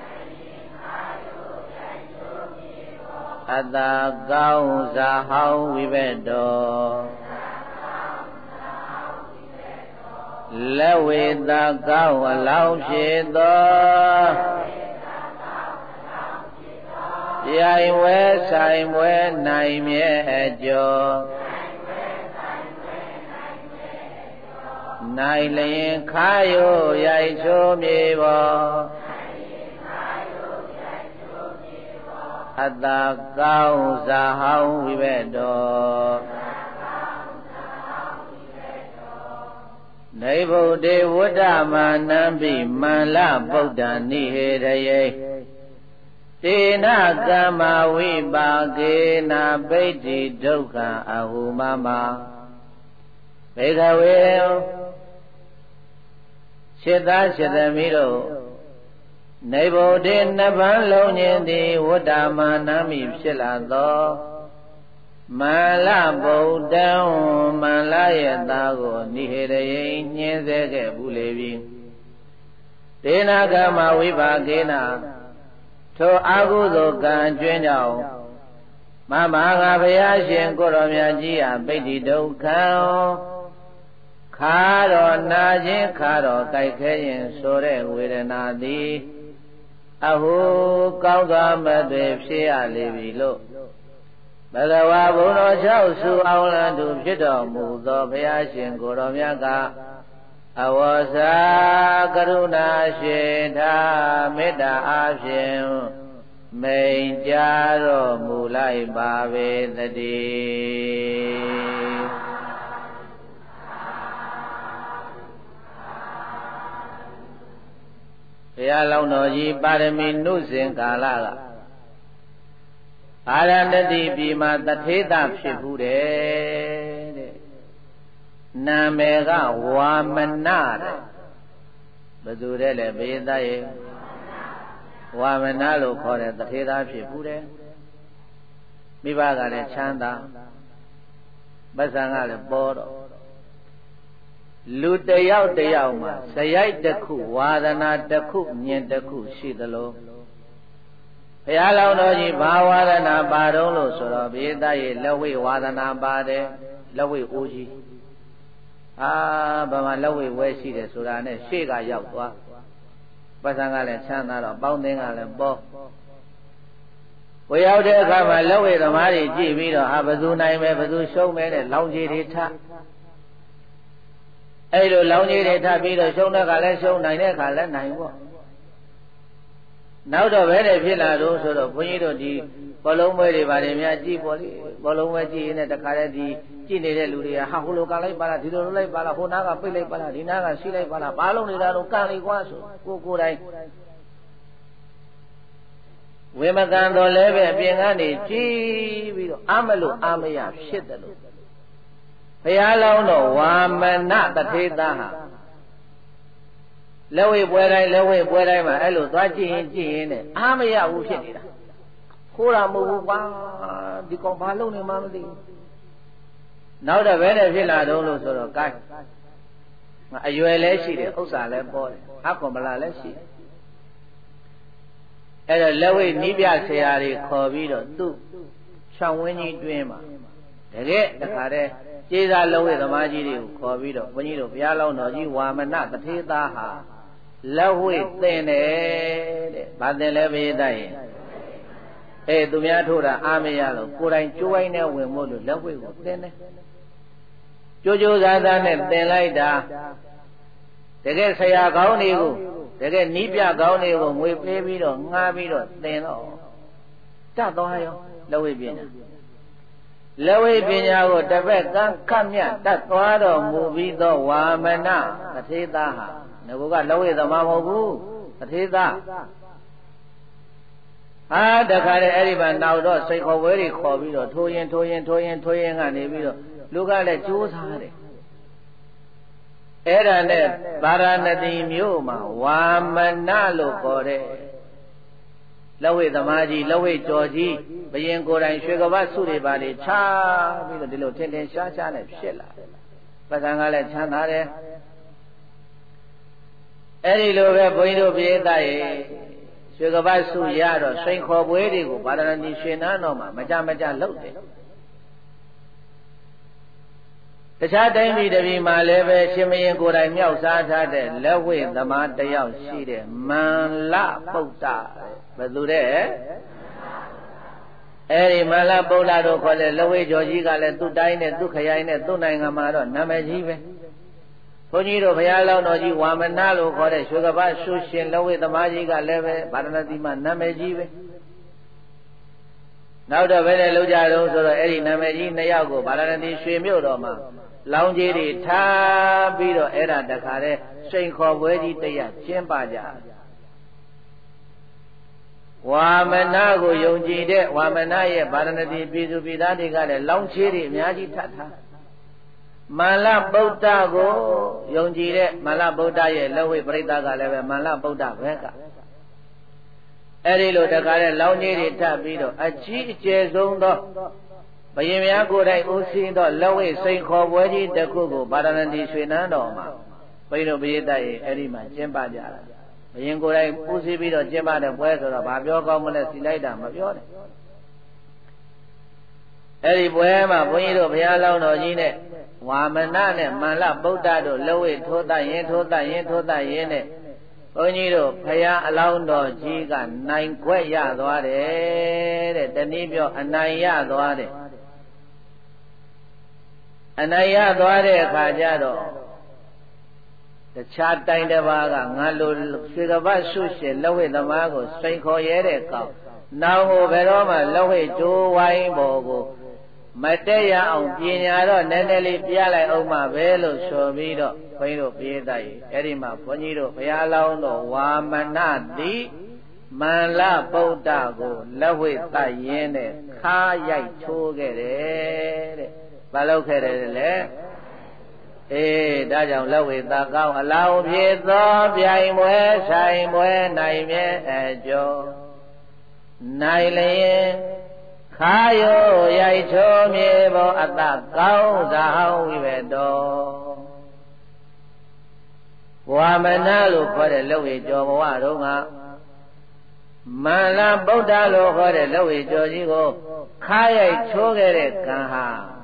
အတာကောင်းဇာဟောင်းဝိဘက်တော်လက်ဝေသာကောင်းအလောင်းဖြစ်သောပြိုင်ဝဲဆိုင်ဝဲနိုင်မြဲကျော်နိုင်လျင်ခါယိုရိုက်ချိုးမြေပေါ်အတာကောင်းဇာဟောင်းဝိဘက်တော်နေဗုဒ္ဓေဝတ္တမာနံပိမန္လဗုဒ္ဓနိဟေရယေတေနကမ္မဝိပါကေနပိဋ္ဌိဒုက္ခအဟုမမဘေကဝေစေတစေတမိတို့နေဗုဒ္ဓေနှစ်ပန်းလုံးခြင်းသည်ဝတ္တမာနံမိဖြစ်လာသောမန္လဗုဒ္ဓံမန္လရဲ့သားကိုနိဟေရယိညင်းစေခဲ့ဘူးလေပြီတေနကမ္မဝိပါကေနထိုအကုသိုလ်ကံကျွင်းကြောင့်မမငါဘုရားရှင်ကိုရောမြတ်ကြီးဟာပိဋ္ဌိဒုက္ခံခါတော်နာခြင်းခါတော်ကြိုက်ခဲရင်ဆိုတဲ့ဝေဒနာသည်အဟုကောင်းသောမသွေဖြစ်ရလေပြီလို့ဘဂဝါဘုံတော်၆ဆူအောင်လံသူဖြစ်တော်မူသောဘုရားရှင်ကိုရောမြတ်ကအဝေါစာကရုဏာရှိထာမေတ္တာအားဖြင့်မိန်ကြားတော်မူလိုက်ပါပေသတည်းဘုရားလောင်းတော်ကြီးပါရမီနုစဉ်ကာလကအာရဏတိပြည်မှာတထေသဖြစ်ဘူးတဲ့နာမည်ကဝါမနတဲ့ဘယ်သူတဲ့လဲဘေးသားရဲ့ဝါမနလို့ခေါ်တဲ့တထေသဖြစ်ဘူးတဲ့မိဘကလည်းချမ်းသာပတ်စံကလည်းပေါ်တော့လူတယောက်တယောက်မှာစရိုက်တစ်ခုဝါဒနာတစ်ခုမြင်တစ်ခုရှိသလိုဘုရားလောင်းတော်ကြီးဘာဝါဒနာပါတော့လို့ဆိုတော့ဘေးသားရဲ့လက်ဝိဝါဒနာပါတယ်လက်ဝိအိုးကြီးဘာမှလက်ဝိဝဲရှိတယ်ဆိုတာနဲ့ရှေ့ကရောက်သွားပတ်စံကလည်းချမ်းသာတော့ပေါင်းသင်းကလည်းပေါ်ဝေရောက်တဲ့အခါမှာလက်ဝိသမားတွေကြည့်ပြီးတော့ဘယ်သူနိုင်မယ်ဘယ်သူရှုံးမယ်တဲ့လောင်းကြီးတွေထအဲ့လိုလောင်းကြီးတွေထပြီးတော့ရှုံးတဲ့ခါလည်းရှုံးနိုင်တဲ့ခါလည်းနိုင်ပေါ့နောက်တော့ဘယ်နဲ့ဖြစ်လာတော့ဆိုတော့ဘုန်းကြီးတို့ဒီဘောလုံးပွဲတွေပါတယ်များကြည့်ပေါ့လေဘောလုံးပွဲကြည့်ရင်တခါတည်းဒီကြည့်နေတဲ့လူတွေကဟိုလိုကလိုက်ပါလားဒီလိုလုပ်လိုက်ပါလားဟိုနားကပိတ်လိုက်ပါလားဒီနားကရှိလိုက်ပါလားဘာလုံးနေတာတော့ကန့်လိုက်ကွာဆိုကိုယ်တိုင်ဝေမကံတော်လည်းပဲအပြင်ကနေကြည့်ပြီးတော့အမလို့အမရဖြစ်တယ်လို့ဘုရားလောင်းတော်ဝါမနတထေသဟာလက်ဝိပွဲတိုင်းလက်ဝိပွဲတိုင်းမှာအဲ့လိုသွားကြည့်ရင်နဲ့အာမရဘူးဖြစ်နေတာခိုးတာမဟုတ်ဘူးကွာဒီကောင်ဘာလုပ်နေမှမသိဘူးနောက်တော့ဘယ်နဲ့ဖြစ်လာတော့လို့ဆိုတော့ကိုင်းအရွယ်လည်းရှိတယ်ဥစ္စာလည်းပေါ်တယ်အကွန်ပလာလည်းရှိတယ်အဲ့တော့လက်ဝိနီးပြဆရာတွေခေါ်ပြီးတော့သူ့ခြံဝင်းကြီးတွင်းမှာတကယ်တခါတည်းကျေးဇာလက်ဝိသမားကြီးတွေကိုခေါ်ပြီးတော့ဘုန်းကြီးတို့ဘုရားလောင်းတော်ကြီးဝါမနတထေသဟာလက်ဝိသင်တယ်တဲ့ဗာသင်လဲဘေးတိုက်ရင်သူများထိုးတာအာမရလို့ကိုယ်တိုင်ကြိုးဝိုင်းနဲ့ဝင်မို့လို့လက်ဝိကိုသင်တယ်ကြိုးကြိုးစားစားနဲ့သင်လိုက်တာတကယ်ဆရာကောင်းတွေကိုတကယ်နီးပြကောင်းတွေကိုငွေပေးပြီးတော့ငှားပြီးတော့သင်တော့တတ်သွားရောလက်ဝိပညာလက်ဝိပညာကိုတပတ်ကန်းခတ်မြတ်တတ်သွားတော်မူပြီးသောဝါမနတထေသဟာငါကလက်ဝိသမားမဟုတ်ဘူးတထေသတခါလေအဲ့ဒီမှာနောက်တော့စိတ်ခေါ်ဝဲတွေခေါ်ပြီးတော့ထိုးရင်ကနေပြီးတော့လူကလည်းကြိုးစားတယ်အဲ့ဒါနဲ့ဗာရာဏသီမြို့မှာဝါမနလို့ခေါ်တဲ့လက်ဝိသမားကြီးလက်ဝိကျော်ကြီးဘယင်ကိုယ်တိုင်ရွှေကပတ်စုတွေပါလေချပြီးတော့ဒီလိုထင်ထင်ရှားရှားနဲ့ဖြစ်လာပဇံကလည်းချမ်းသာတယ်အဲ့ဒီလိုပဲဘုန်းကြီးတို့ပြေးသားရဲ့ရွှေကပတ်စုရတော့စိန်ခေါ်ပွဲတွေကိုဗာဒနာတိရွှေနန်းတော်မှာမကြလုပ်တယ်တခြားတိုင်းပြည်တပြည်မှာလည်းပဲရှင်မင်းကိုယ်တိုင်မြောက်စားထားတဲ့လက်ဝိသမားတယောက်ရှိတဲ့မန္လပုဒ္ဒဘယ်သူတဲ့အဲ့ဒီမန္လပုဒ္ဒတို့ခေါ်တဲ့လက်ဝိကျော်ကြီးကလည်းသူ့တိုင်းနဲ့သူ့ခရိုင်နဲ့သူ့နိုင်ငံမှာတော့နာမည်ကြီးပဲဘုန်းကြီးတို့ဘုရားလောင်းတော်ကြီးဝါမနလို့ခေါ်တဲ့ရွှေကပတ်ရှုရှင်လက်ဝိသမားကြီးကလည်းပဲဗာရဏသီမှာနာမည်ကြီးပဲနောက်တော့ဘယ်နဲ့လောက်ကြတော့ဆိုတော့အဲ့ဒီနာမည်ကြီးနှစ်ယောက်ကိုဗာရဏသီရွှေမြို့တော်မှာလောင်းကြီးတွေထားပြီးတော့အဲ့ဒါတခါတည်းစိန်ခေါ်ပွဲကြီးတရားကျင်းပကြဝါမနကိုယုံကြည်တဲ့ဝါမနရဲ့ဗာရဏသီပြည်သူပြည်သားတွေကလည်းလောင်းချေးတွေအများကြီးထပ်ထားမန္လပုဒ္ဒကိုယုံကြည်တဲ့မန္လပုဒ္ဒရဲ့လက်ဝိပရိသတ်ကလည်းပဲမန္လပုဒ္ဒဘက်ကအဲ့ဒီလိုတခါတည်းလောင်းကြီးတွေထပ်ပြီးတော့အကြီးအကျယ်ဆုံးသောဘယင်များကိုယ်တိုင်ဦးစီးသောလက်ဝိစိန်ခေါ်ပွဲကြီးတစ်ခုကိုဗာရာဏသီရွှေနန်းတော်မှာဘုန်းကြီးတို့ပရိသတ်ရဲ့အဲ့ဒီမှာကျင်းပကြတာဘယင်ကိုယ်တိုင်ဦးစီးပြီးတော့ကျင်းပတဲ့ပွဲဆိုတော့ဘာပြောကောင်းမလဲစီလိုက်တာမပြောနဲ့အဲ့ဒီပွဲမှာဘုန်းကြီးတို့ဘုရားလောင်းတော်ကြီးနဲ့ဝါမနနဲ့မန္လပုဒ္ဒတို့လက်ဝိထိုးတတ်ရင်နဲ့ဘုန်းကြီးတို့ဘုရားအလောင်းတော်ကြီးကနိုင်ခွဲ့ရသွားတယ်တဲ့တနည်းပြောအနိုင်ရသွားတယ်အနိုင်ရသွားတဲ့အခါကျတော့တခြားတိုင်းတစ်ပါးကငါလိုရွှေကပတ်ဆုရှင်လက်ဝိသမားကိုစိန်ခေါ်ရဲတဲ့ကောင်နောင်ကိုဘယ်တော့မှလှုပ်ဟိတ်ကျိုးဝိုင်းပေါ်ကိုမတက်ရအောင်ပညာတော့နည်းနည်းလေးပြလိုက်အောင်မှပဲလို့ဆိုပြီးတော့ဘုန်းကြီးတို့ပြေးတတ်ရင်အဲ့ဒီမှာဘုန်းကြီးတို့ဘုရားလောင်းတော်ဝါမနတိမန္လပုဒ္ဒကိုလက်ဝိတတ်ရင်းနဲ့ခါရိုက်ချိုးခဲ့တယ်တဲ့။ဘာလုပ်ခဲ့တယ်လဲ။ဒါကြောင့်လက်ဝိတတ်ကောင်းအလောင်းပြေသောပြိုင်ပွဲဆိုင်ပွဲနိုင်မြဲအကျော်နိုင်လျင်ခါရိုးရိုက်ချိုးမြေပေါ်အတကောင်းသာဟောင်းဝိဘတော်ဝါမနလို့ခေါ်တဲ့လက်ဝိကျော်ဘဝတုန်းကမန္လဗုဒ္ဓလို့ခေါ်တဲ့လက်ဝိကျော်ကြီးကိုခါရိုက်ချိုးခဲ့တဲ့ကံဟာ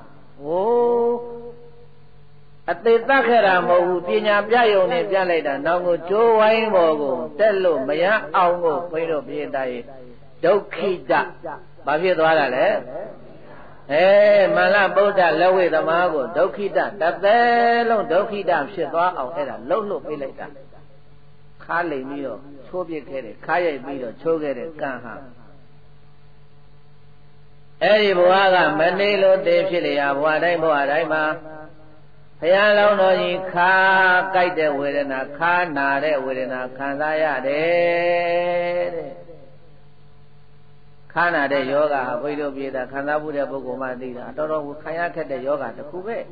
အသေးသက်ခဲ့တာမဟုတ်ဘူးပညာပြယုံနဲ့ပြလိုက်တာနောက်ကိုကျိုးဝိုင်းပေါ်ကိုတက်လို့မရအောင်ကိုဘုန်းကြီးတို့ပြေးတိုင်းဒုက္ခိတဘာဖြစ်သွားတာလဲမန္လဗုဒ္ဓလက်ဝိသမားကိုဒုက္ခိတတသက်လုံးဒုက္ခိတဖြစ်သွားအောင်အဲ့ဒါလှုပ်လှုပ်ပေးလိုက်တာခါလိမ်ပြီးတော့ချိုးပစ်ခဲ့တယ်ခါရိုက်ပြီးတော့ချိုးခဲ့တဲ့ကံဟာအဲ့ဒီဘဝကမနေလို့တည်ဖြစ်လျာဘဝတိုင်းမှာဘုရားလောင်းတော်ကြီးခါကြိုက်တဲ့ဝေဒနာခါနာတဲ့ဝေဒနာခံစားရတယ်တဲ့ခါနာတဲ့ယောဂဟာဘုရားတို့ပြေတာခံစားမှုတဲ့ပုဂ္ဂိုလ်မှသိတာတော်တော်ကိုခံရခက်တဲ့ယောဂတစ်ခုပဲ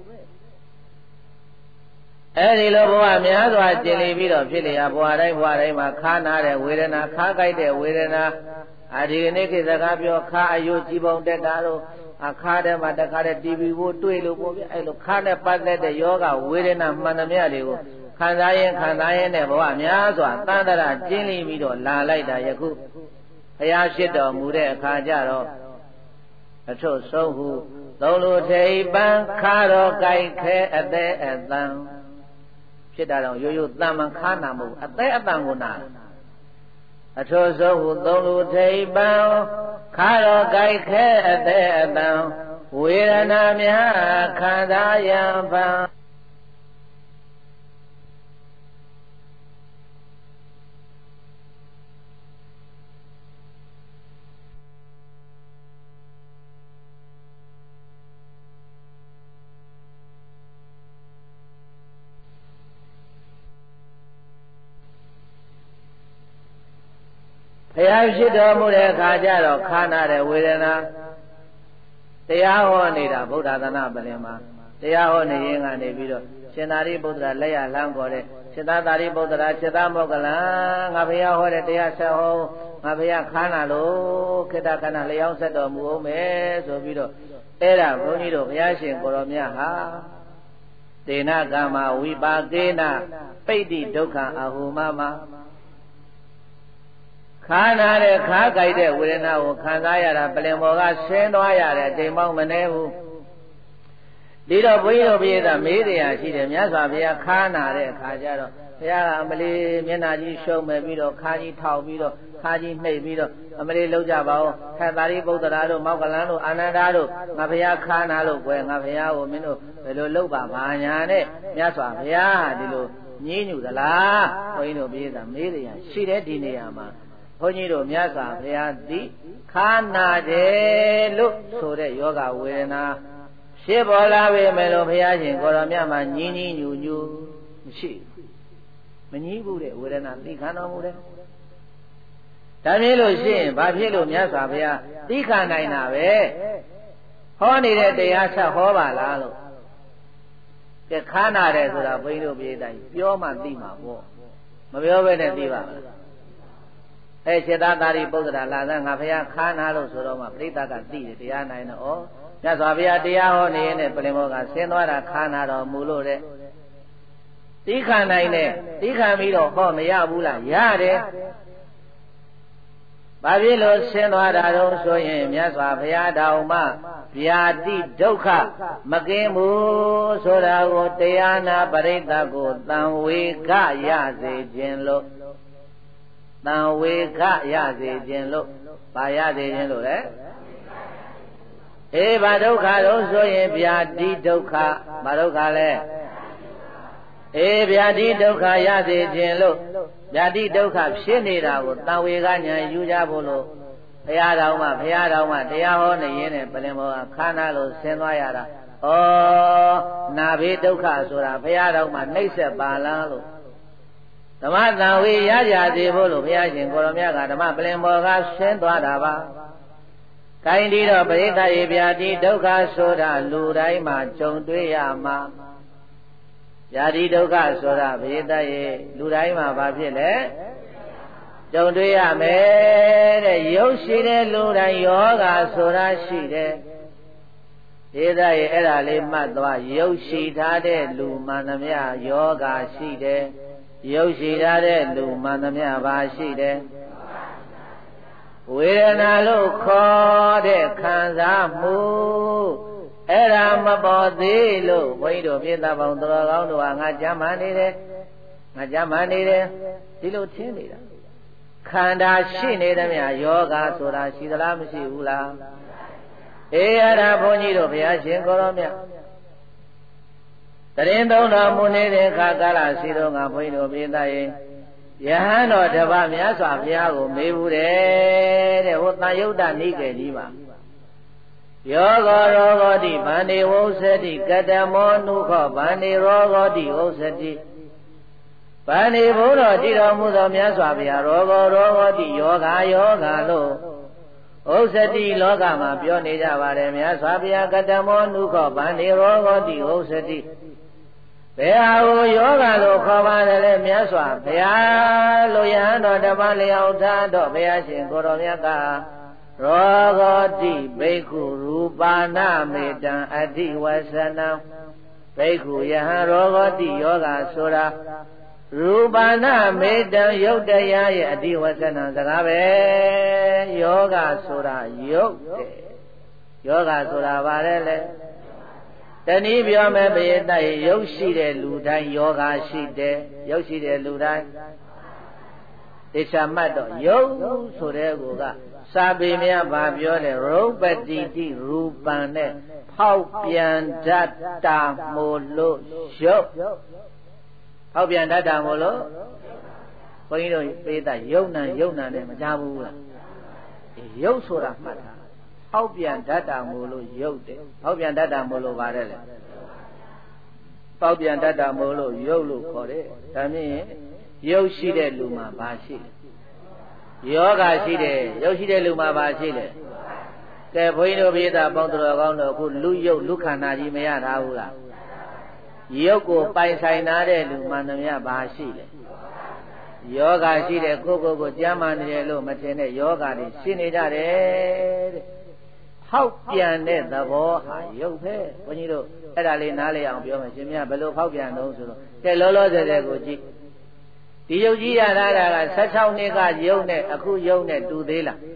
အဲ့ဒီလိုဘဝများစွာကျင်လီပြီးတော့ဖြစ်လျာဘဝတိုင်းမှာခါနာတဲ့ဝေဒနာခါကြိုက်တဲ့ဝေဒနာဒီကနေ့ခေတ်စကားပြောခါအယုကြည်ပုံတက်တာတို့အခါထဲမှာတခါတည်း TV ကိုတွေ့လို့ပေါ့ဗျအဲ့လိုခါနဲ့ပတ်သက်တဲ့ယောဂဝေဒနာမှန်သမျှတွေကိုခံစားရင်နဲ့ဘဝများစွာတန်တရာကျင်းလီပြီးတော့လာလိုက်တာယခုဘုရားရှိတော်မူတဲ့အခါကျတော့အထုဆုံးဟုသုံးလူထိပ်ပန်းခါတော်ကြိုက်ခဲအသေးအတန်ဖြစ်တာတော့ရိုးရိုးတန်မှန်ခါနာမဟုတ်အသေးအတန်ကိုနာအထုဆုံးဟုသုံးလူထိပ်ပန်းခါတော်ကြိုက်ခဲအသေးအတန်ဝေဒနာများခံစားရန်ဖန်ဘုရားရှိတော်မူတဲ့အခါကျတော့ခါနာတဲ့ဝေဒနာတရားဟောနေတာဗုဒ္ဓသာသနာပလင်မှာတရားဟောနေရင်ကနေပြီးတော့ရှင်သာရိပုတ္တရာလက်ရလမ်းခေါ်တဲ့ရှင်သာရိပုတ္တရာจิตမောကလံငါဘုရားဟောတဲ့တရားဆက်ဟောငါဘုရားခါနာလို့ခေတ္တကဏလျောင်းဆက်တော်မူအောင်မယ်ဆိုပြီးတော့အဲ့ဒါဘုန်းကြီးတို့ဘုရားရှင်ကိုရောမြတ်ဟာတေနကမ္မဝိပါကေနပိဋ္ဌိဒုက္ခအဟုမမခါနာတဲ့ခါကြိုက်တဲ့ဝေဒနာကိုခံစားရတာပလင်ပေါ်ကဆင်းသွားရတဲ့အိမ်မောင်းမနေဘူးဒီတော့ဘုန်းကြီးတို့ပြေတာမေးတရားရှိတယ်မြတ်စွာဘုရားခါနာတဲ့အခါကျတော့ဘုရားကအမလီမျက်နှာကြီးရှုံးမဲ့ပြီးတော့ခါကြီးထောက်ပြီးတော့ခါကြီးနှိပ်ပြီးတော့အမလီလောက်ကြပါဦးခက်သာရိပုတ္တရာတို့မောက်ကလန်တို့အာနန္ဒာတို့ငါဘုရားခါနာလို့ကွယ်ငါဘုရားကိုမင်းတို့ဘယ်လိုလုပ်ပါဘာညာနဲ့မြတ်စွာဘုရားဒီလိုညည်းညူသလားဘုန်းကြီးတို့ပြေတာမေးတရားရှိတဲ့ဒီနေရာမှာဘုန်းကြီးတို့မြတ်စွာဘုရားသည်ခါနာတယ်လို့ဆိုတဲ့ယောဂဝေဒနာရှင်းပေါ်လာပြီမယ်လို့ဘုရားရှင်ကိုရောမြတ်မှာညင်းညင်းညူညူမရှိမညည်းဘူးတဲ့ဝေဒနာသိခံတော်မူတယ်ဒါမျိုးလို့ရှိရင်ဘာဖြစ်လို့မြတ်စွာဘုရားသိခံနိုင်တာပဲဟောနေတဲ့တရားချက်ဟောပါလားလို့ကဲခါနာတယ်ဆိုတာဘုန်းကြီးတို့ပြေးတိုင်းပြောမှသိမှာပေါ့မပြောဘဲနဲ့သိပါမလားစေတသာရိပုတ္တရာလာသငါဘုရားခါနာလို့ဆိုတော့မှပြိဿကသိတယ်တရားနိုင်တော့မြတ်စွာဘုရားတရားဟောနေရင်ပလင်ဘောကဆင်းသွားတာခါနာတော်မူလို့တဲ့သိခံနိုင်တဲ့သိခံပြီးတော့ဟောမရဘူးလားရတယ်ဘာဖြစ်လို့ဆင်းသွားတာတော့ဆိုရင်မြတ်စွာဘုရားတောင်မှဗျာတိဒုက္ခမကင်းဘူးဆိုတာကိုတရားနာပရိသတ်ကိုတန်ဝေကရစေခြင်းလို့တန်ဝေခရစေခြင်းလို့ဘာရစေခြင်းလို့လဲဘာဒုက္ခတော့ဆိုရင်ဗျာတိဒုက္ခဘာဒုက္ခလဲဗျာတိဒုက္ခရစေခြင်းလို့ဗျာတိဒုက္ခဖြစ်နေတာကိုတန်ဝေကညာယူကြဖို့လို့ဘုရားတော်မှတရားဟောနေရင်းနဲ့ပလင်ဘောကခန္ဓာလို့ဆင်းသွားရတာဩနာဘေးဒုက္ခဆိုတာဘုရားတော်မှနှိမ့်ဆက်ပါလားလို့ဓမ္မတန်ဝေရကြစေဖို့လို့ဘုရားရှင်ကိုရောမြတ်ကဓမ္မပလင်ဘောကဆင်းသွားတာပါကိုင်းဒီတော့ပရိသတ်ရေဗျာတိဒုက္ခဆိုတာလူတိုင်းမှာကြုံတွေ့ရမှာဗျာတိဒုက္ခဆိုတာပရိသတ်ရေလူတိုင်းမှာဘာဖြစ်လဲကြုံတွေ့ရမယ်တဲ့ရုပ်ရှိတဲ့လူတိုင်းယောဂဆိုတာရှိတယ်ပရိသတ်ရေအဲ့ဒါလေးမှတ်သွားရုပ်ရှိထားတဲ့လူမှန်သမျှယောဂရှိတယ်ရုပ်ရှိထားတဲ့လူမှန်သမျှဘာရှိတယ်ဝေဒနာလို့ခေါ်တဲ့ခံစားမှုအဲ့ဒါမပေါ်သေးလို့ဘုန်းကြီးတို့ပြည်သားပေါင်းတော်ကောင်းတို့ဟာငါကြမ်းမှန်နေတယ်ဒီလိုထင်နေတာခန္ဓာရှိနေတယ်မြတ်ယောဂဆိုတာရှိသလားမရှိဘူးလားအေးအဲ့ဒါဘုန်းကြီးတို့ဘုရားရှင်ကိုရောမြတ်တရင်သုံးတော်မူနေတဲ့အခါကာလရှိတော့ငါဘုန်းကြီးတို့ပြည်သားရင်ယဟန်တော်တပါးမြတ်စွာဘုရားကိုမေးဘူးတဲ့ဟိုတန်ယုတ်တနိကေကြီးပါယောဂရောဂောတိဗန္ဒီဝုစတိကတမောနုခောဗန္ဒီရောဂောတိဝုစတိဗန္ဒီဘုရားတည်တော်မူသောမြတ်စွာဘုရားရောဂောတိယောဂလို့ဥစ္စတိလောကမှာပြောနေကြပါတယ်မြတ်စွာဘုရားကတမောနုခောဗန္ဒီရောဂောတိဥစ္စတိဘယ်ဟာကိုယောဂလို့ခေါ်ပါတယ်လဲမြတ်စွာဘုရားလိုယဟန်တော်တပါးလျောက်ထားတော့ဘုရားရှင်ကိုတော်မြတ်ကရောဂောတိဘိက္ခုရူပါဏမေတံအဓိဝဆနံဘိက္ခုယဟန်ရောဂောတိယောဂဆိုတာရူပါဏမေတံယုတ်တရားရဲ့အဓိဝဆနံစကားပဲယောဂဆိုတာယုတ်တယ်ယောဂဆိုတာဘာလဲလဲတနည်းပြောမယ်ဘယတ္တရုပ်ရှိတဲ့လူတိုင်းယောဂရှိတယ်ရုပ်ရှိတဲ့လူတိုင်းတေချာမှတ်တော့ယုတ်ဆိုတဲ့ကိုကစာပေများဗာပြောတယ်ရုပ်ပတိတိရူပံနဲ့ဖောက်ပြန်တတ်တာမို့လို့ယုတ်ဖောက်ပြန်တတ်တာမို့လို့ဘုန်းကြီးတို့ပေတယုတ်နံနဲ့မကြဘူးလားယုတ်ဆိုတာမှတ်တာဖောက်ပြန်တတ်တာမို့လို့ယုတ်တယ်ဖောက်ပြန်တတ်တာမို့လို့ပါတယ်လေဖောက်ပြန်တတ်တာမို့လို့ယုတ်လို့ခေါ်တယ်ဒါမြင်ယုတ်ရှိတဲ့လူမှာဘာရှိလဲယောဂရှိတယ်ရုပ်ရှိတဲ့လူမှာဘာရှိလဲကဲဘုန်းကြီးတို့ပြည်သားပေါင်းတော်ကောင်းတို့အခုလူယုတ်လူခန္ဓာကြီးမရထားဘူးလားယုတ်ကိုပိုင်ဆိုင်ထားတဲ့လူမှန်သမျှဘာရှိလဲယောဂရှိတယ်ကိုကြမ်းမာနေတယ်လို့မထင်တဲ့ယောဂတွေရှိနေကြတယ်တဲ့ဖောက်ပြန်တဲ့သဘောဟာယုတ်ပဲဘုန်းကြီးတို့အဲ့ဒါလေးနားလည်အောင်ပြောမယ်ရှင်မြတ်ဘယ်လိုဖောက်ပြန်တော့ဆိုတော့ကဲလောလောဆယ်ကိုကြည့်ဒီယုတ်ကြီးရတာက16နှစ်ကယုတ်နဲ့အခုယုတ်နဲ့တူသေးလား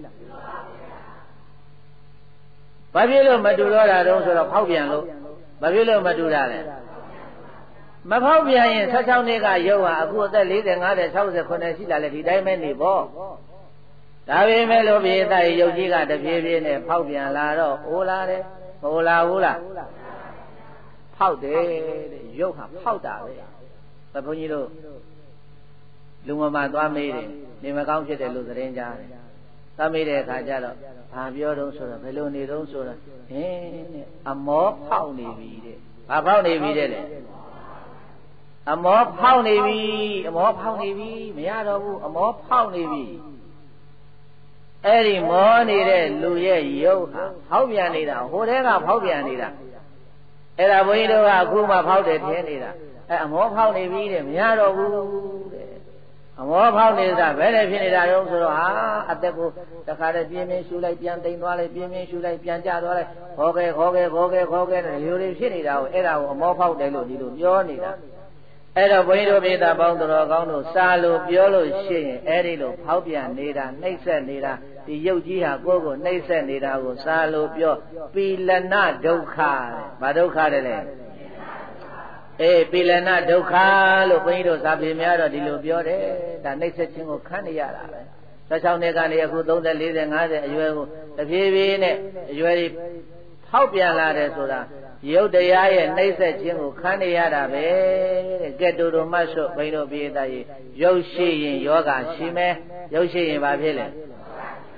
ဘာဖြစ်လို့မတူတော့တာတုံးဆိုတော့ဖောက်ပြန်လို့ဘာဖြစ်လို့မတူတာလဲမဖောက်ပြန်ရင်16နှစ်ကယုတ်ဟာအခုအသက်40 50 60 90ရှိလာလေဒီတိုင်းပဲနေပေါ့ဒါပေမဲ့လို့ပြေသားယုတ်ကြီးကတပြေးပြေးနဲ့ဖောက်ပြန်လာတော့အိုးလာတယ်မအိုးလာဘူးလားဖောက်တယ်တဲ့ယုတ်ဟာဖောက်တာပဲဘုန်းကြီးတို့လူမမသွားမေးတယ်နေမကောင်းဖြစ်တယ်လို့သတင်းကြားတယ်သွားမေးတဲ့အခါကျတော့ဘာပြောတော့ဆိုတော့ဘယ်လိုနေတော့ဆိုတော့အမောဖောက်နေပြီတဲ့ဘာဖောက်နေပြီတဲ့လေအမောဖောက်နေပြီမရတော့ဘူးအမောဖောက်နေပြီအဲ့ဒီမောနေတဲ့လူရဲ့ရုပ်ဟာဖောက်ပြန်နေတာဟိုတဲကဖောက်ပြန်နေတာအဲ့ဒါဘုန်းကြီးတို့ကအခုမှဖောက်တယ်ထင်နေတာအဲ့အမောဖောက်နေပြီတဲ့မရတော့ဘူးတဲ့အမောဖောက်နေတာဘယ်နဲ့ဖြစ်နေတာတုံးဆိုတော့ဟာအသက်ကိုတခါတည်းပြင်းပြင်းရှူလိုက်ပြန်တိမ်သွားလိုက်ပြင်းပြင်းရှူလိုက်ပြန်ကျသွားလိုက်ခေါ်ခဲ့တဲ့လူတွေဖြစ်နေတာကိုအဲ့ဒါကိုအမောဖောက်တယ်လို့ဒီလိုပြောနေတာအဲ့တော့ဘုန်းကြီးတို့ပြည်သားပေါင်းတော်ကောင်းတို့စာလို့ပြောလို့ရှိရင်အဲ့ဒီလိုဖောက်ပြန်နေတာနှိမ့်ဆက်နေတာဒီရုပ်ကြီးဟာကိုယ်ကိုနှိမ့်ဆက်နေတာကိုစာလို့ပြောပီလနဒုက္ခဘာဒုက္ခတဲ့လဲပီလနဒုက္ခလို့ဘုန်းကြီးတို့စာပေများတော့ဒီလိုပြောတယ်ဒါနှိမ့်ဆက်ခြင်းကိုခံနေရတာပဲ16နှစ်ကနေအခု30 40 50အရွယ်ကိုတဖြည်းဖြည်းနဲ့အရွယ်ကြီးဖောက်ပြန်လာတယ်ဆိုတာရုပ်တရားရဲ့နှိမ့်ဆက်ခြင်းကိုခံနေရတာပဲတဲ့ကဲတူတူမှတ်ဆိုဘိန်းတို့ပြေးသားရေရုပ်ရှိရင်ယောဂရှိမယ်ရုပ်ရှိရင်ဘာဖြစ်လဲ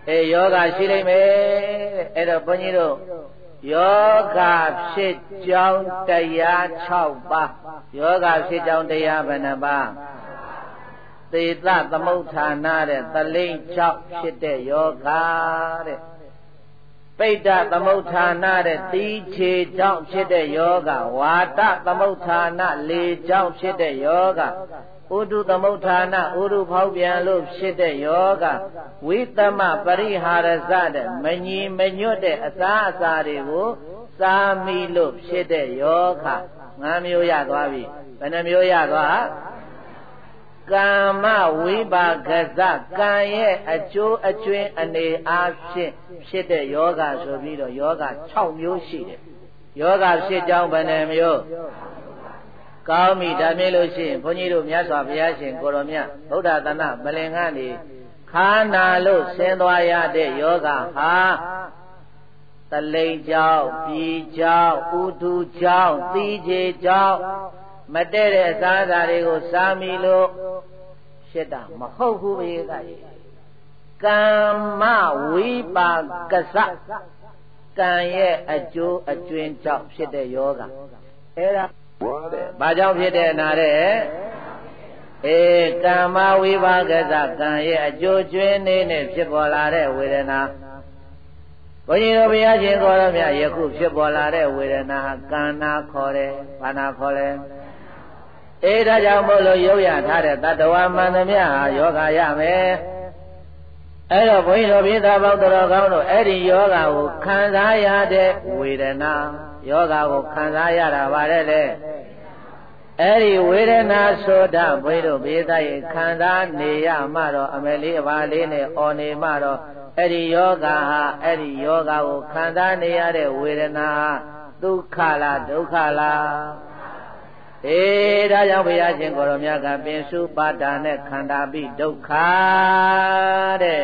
ယောဂရှိလိမ့်မယ်အဲ့တော့ဘုန်းကြီးတို့ယောဂဖြစ်ကြောင်းတရား6ပါးယောဂဖြစ်ကြောင်းတရားဘယ်နှပါးသေတသမုဋ္ဌာနတဲ့တလိမ့်6ဖြစ်တဲ့ယောဂတဲ့ပိဋ္ဌသမုဋ္ဌာနတဲ့သီးခြေကြောင့်ဖြစ်တဲ့ယောဂဝါဒသမုဋ္ဌာနလေကြောင့်ဖြစ်တဲ့ယောဂဥဒုသမုဋ္ဌာနဥဒုဖောက်ပြန်လို့ဖြစ်တဲ့ယောဂဝိသမပရိဟာရဇတဲ့မညီမညွတ်တဲ့အစာအစာတွေကိုစားမိလို့ဖြစ်တဲ့ယောဂ5မျိုးရသွားပြီဘယ်နှမျိုးရသွားကာမဝိပါကဇကံရဲ့အကျိုးအကျွင်းအနေအားဖြင့်ဖြစ်တဲ့ယောဂဆိုပြီးတော့ယောဂ6မျိုးရှိတယ်ယောဂဖြစ်ကြောင်းဘယ်နှမျိုးကောင်းပြီဒါမြင်လို့ရှိရင်ဘုန်းကြီးတို့မြတ်စွာဘုရားရှင်ကိုရောမြတ်ဗုဒ္ဓသနမလင်ကနေခန္ဓာလို့ဆင်းသွားရတဲ့ယောဂဟာတလိမ့်ကြောင့်ပြည်ကြောင့်ဥဒုကြောင့်သီးခြေကြောင့်မတည့်တဲ့အစားအစာတွေကိုစားမိလို့ဖြစ်တာမဟုတ်ဘူးဘုရားကြီးကာမဝိပါကဇကံရဲ့အကျိုးအကျွင်းကြောင့်ဖြစ်တဲ့ယောဂအဲ့ဒါဘာကြောင့်ဖြစ်တဲ့နာတဲ့ကာမဝိပါကဇကံရဲ့အကျိုးကျွင်းနေနဲ့ဖြစ်ပေါ်လာတဲ့ဝေဒနာဘုန်းကြီးတို့ဘုရားရှင်ကိုယ်တော်မြတ်ယခုဖြစ်ပေါ်လာတဲ့ဝေဒနာကံနာခေါ်တယ်ဘာနာခေါ်လဲဒါကြောင့်မို့လို့ရုပ်ရထားတဲ့တတ္တဝါမှန်သမျှဟာယောဂရမယ်အဲ့တော့ဘုန်းကြီးတို့ပြည်သားပေါင်းတော်ကောင်းတို့အဲ့ဒီယောဂကိုခံစားရတဲ့ဝေဒနာယောဂကိုခံစားရတာပါလေအဲ့ဒီဝေဒနာဆိုတာဘုန်းကြီးတို့ပြည်သားရဲ့ခံစားနေရမှတော့အမလေးအပါလေးနဲ့အော်နေမှတော့အဲ့ဒီယောဂဟာအဲ့ဒီယောဂကိုခံစားနေရတဲ့ဝေဒနာဒုက္ခလားဒုက္ခလားဒါကြောင့်ဘုရားရှင်ကိုရောမြတ်ကပင်စုပါဒာနဲ့ခန္ဓာပိဒုက္ခတဲ့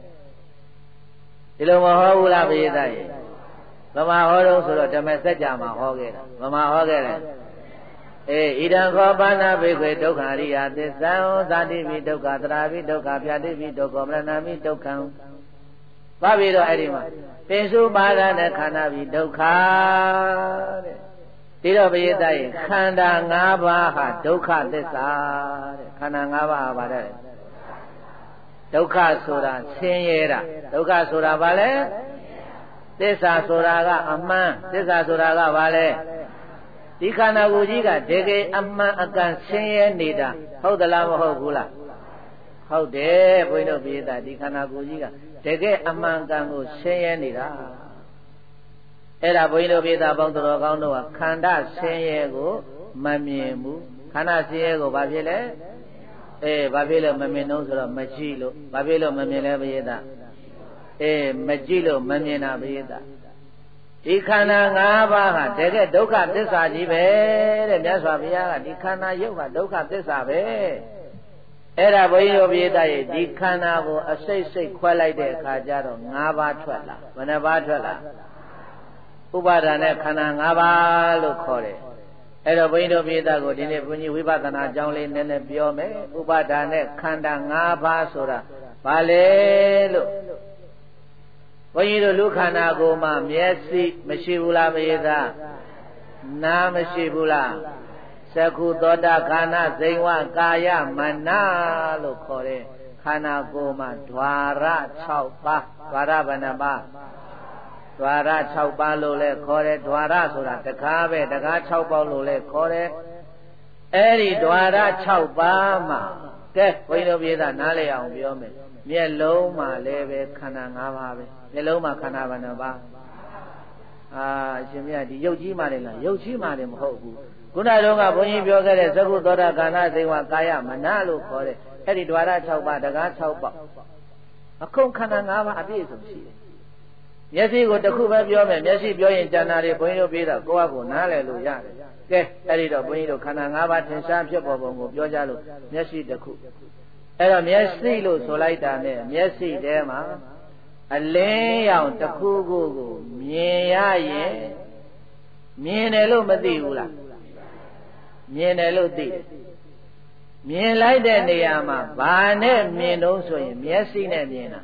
ဒီလိုမဟောဘူးလားဘုရားသားရေဗမာဟောတော့ဆိုတော့ဓမ္မစကြာမှာဟောခဲ့တာဗမာဟောခဲ့တယ်ဣဒံခောပါဏဘိက္ခေဒုက္ခရိယသစ္ဆံဇာတိပိဒုက္ခသရာပိဒုက္ခဖြာတိပိဒုက္ခမရဏမိဒုက္ခံပါပြီးတော့အဲ့ဒီမှာပင်စုပါဒာနဲ့ခန္ဓာပိဒုက္ခတဲ့ဒီတော့ဘုရားသားခန္ဓာ5ပါးဟာဒုက္ခသစ္စာတဲ့ခန္ဓာ5ပါးဟာဗါတဲ့ဒုက္ခဆိုတာဆင်းရဲတာဒုက္ခဆိုတာဗါလဲသစ္စာဆိုတာကအမှန်သစ္စာဆိုတာကဗါလဲဒီခန္ဓာကိုယ်ကြီးကတကယ်အမှန်အကန်ဆင်းရဲနေတာဟုတ်သလားမဟုတ်ဘူးလားဟုတ်တယ်ဘုန်းကြီးတို့ဘုရားသားဒီခန္ဓာကိုယ်ကြီးကတကယ်အမှန်ကန်ကိုဆင်းရဲနေတာအဲ့ဒါဘုန်းကြီးတို့ပြည်သားပေါင်းတော်ကောင်းတို့ကခန္ဓာဆင်းရဲကိုမမြင်ဘူးခန္ဓာဆင်းရဲကိုဘာဖြစ်လဲဘာဖြစ်လို့မမြင်တော့ဆိုတော့မကြည့်လို့ဘာဖြစ်လို့မမြင်လဲဘုရားသားမကြည့်လို့မမြင်တာဘုရားသားဒီခန္ဓာ5ပါးဟာတကယ်ဒုက္ခသစ္စာကြီးပဲတဲ့မြတ်စွာဘုရားကဒီခန္ဓာရုပ်ကဒုက္ခသစ္စာပဲအဲ့ဒါဘုန်းကြီးတို့ပြည်သားရဲ့ဒီခန္ဓာကိုအစိတ်စိတ်ခွဲလိုက်တဲ့အခါကျတော့5ပါးထွက်လာဘယ်နှပါးထွက်လာဥပါဒာနဲ့ခန္ဓာ5ပါးလို့ခေါ်တယ်အဲ့တော့ဘုန်းကြီးတို့ပြည်သားကိုဒီနေ့ဘုန်းကြီးဝိပဿနာအကြောင်းလေးနည်းနည်းပြောမယ်ဥပါဒာနဲ့ခန္ဓာ5ပါးဆိုတာဘာလဲလို့ဘုန်းကြီးတို့လူခန္ဓာကိုယ်မှာမျက်စိမရှိဘူးလားပြည်သားနားမရှိဘူးလားသက္ခုသောတာခန္ဓာဇိဝကာယမနလို့ခေါ်တယ်ခန္ဓာကိုယ်မှာဓဝါရ6ပါးဓဝါရဘယ်နှပါးဓဝါရ6ပါးလို့လဲခေါ်တယ်ဓဝါရဆိုတာတကားပဲတကား6ပေါက်လို့လဲခေါ်တယ်အဲ့ဒီဓဝါရ6ပါးမှာကဲဘုန်းကြီးတို့ပြည်သားနားလည်အောင်ပြောမယ်မျက်လုံးမှာလည်းပဲခန္ဓာ5ပါးပဲမျက်လုံးမှာခန္ဓာဘယ်နှပါးအရှင်မြတ်ဒီရုပ်ကြီးမှလည်းလားရုပ်ကြီးမှလည်းမဟုတ်ဘူးခုနတုန်းကဘုန်းကြီးပြောခဲ့တဲ့သက္ကုသောတာခန္ဓာဇိဝကာယမနလို့ခေါ်တဲ့အဲ့ဒီဓဝါရ6ပါးတကား6ပေါက်အခုခန္ဓာ5ပါးအပြည့်စုံရှိတယ်မျက်စိကိုတစ်ခုပဲပြောမယ်မျက်စိပြောရင်ကျန်တာတွေဘုန်းကြီးတို့ပြေးတော့ကိုယ့်အကိုနားလည်လို့ရတယ်ကဲအဲ့ဒီတော့ဘုန်းကြီးတို့ခန္ဓာ5ပါးသင်္ချာဖြစ်ပေါ်ပုံကိုပြောကြလို့မျက်စိတစ်ခုအဲ့တော့မျက်စိလို့ဆိုလိုက်တာနဲ့မျက်စိထဲမှာအလင်းရောင်တစ်ခုကိုမြင်ရရင်မြင်တယ်လို့မသိဘူးလားမြင်တယ်လို့သိတယ်မြင်လိုက်တဲ့နေရာမှာဘာနဲ့မြင်တော့ဆိုရင်မျက်စိနဲ့မြင်တာ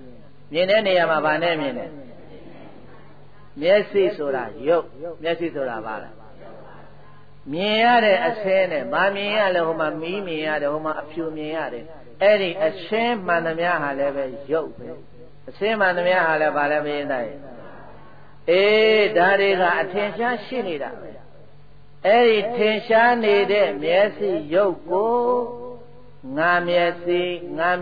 မြင်တဲ့နေရာမှာဗာနဲ့မြင်တယ်မျက်စိဆိုတာရုပ်မျက်စိဆိုတာဗာလားမြင်ရတဲ့အဆင်းနဲ့ဗာမြင်ရလဲဟိုမှာမီးမြင်ရတယ်ဟိုမှာအဖြူမြင်ရတယ်အဲ့ဒီအဆင်းမှန်သမျှဟာလည်းပဲရုပ်ပဲအဆင်းမှန်သမျှဟာလည်းဗာလည်းမရင်တိုင်းအေးဒါတွေကအထင်ရှားရှိနေတာပဲအဲ့ဒီထင်ရှားနေတဲ့မျက်စိရုပ်ကိုငါမျက်စိဟော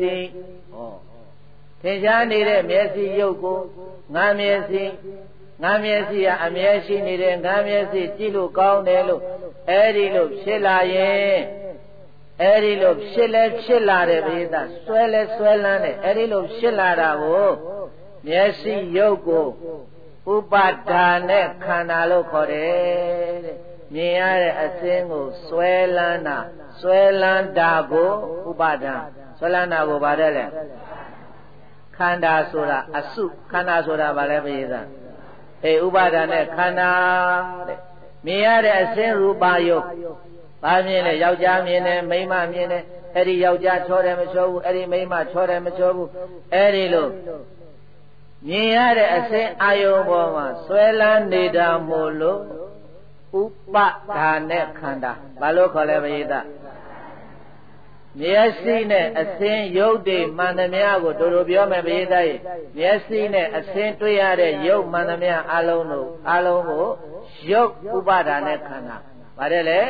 ထင်ရှားနေတဲ့မျက်စိရုပ်ကိုငါမျက်စိကအမြဲရှိနေတယ်ငါမျက်စိကြည့်လို့ကောင်းတယ်လို့အဲ့ဒီလိုဖြစ်လာရင်အဲ့ဒီလိုဖြစ်လဲဖြစ်လာတယ်ပိဿဆွဲလဲဆွဲလန်းတယ်အဲ့ဒီလိုဖြစ်လာတာကိုမျက်စိရုပ်ကိုဥပါဒါနဲ့ခန္ဓာလို့ခေါ်တယ်တဲ့မြင်ရတဲ့အစင်းကိုဆွဲလန်းတာကိုဥပါဒါဆွဲလန်းတာကိုဗါတဲ့လေခန္ဓာဆိုတာအစုခန္ဓာဆိုတာဗါလဲပိဿဥပါဒါနဲ့ခန္ဓာတဲ့မြင်ရတဲ့အစင်းရူပယုတ်ဘာမြင်လဲယောက်ျားမြင်တယ်မိန်းမမြင်တယ်အဲ့ဒီယောက်ျားချောတယ်မချောဘူးအဲ့ဒီမိန်းမချောတယ်မချောဘူးအဲ့ဒီလိုမြင်ရတဲ့အစင်းအာယုံပေါ်မှာဆွဲလန်းနေတာမို့လို့ဥပဒါနဲ့ခန္ဓာဘာလို့ခေါ်လဲပရိသတ်မျက်စိနဲ့အစင်းရုပ်တွေမှန်သမျှကိုတို့ပြောမယ်ပရိသတ်ရဲ့မျက်စိနဲ့အစင်းတွေ့ရတဲ့ရုပ်မှန်သမျှအလုံးကိုရုပ်ဥပါဒါနဲ့ခန္ဓာပါတယ်လေ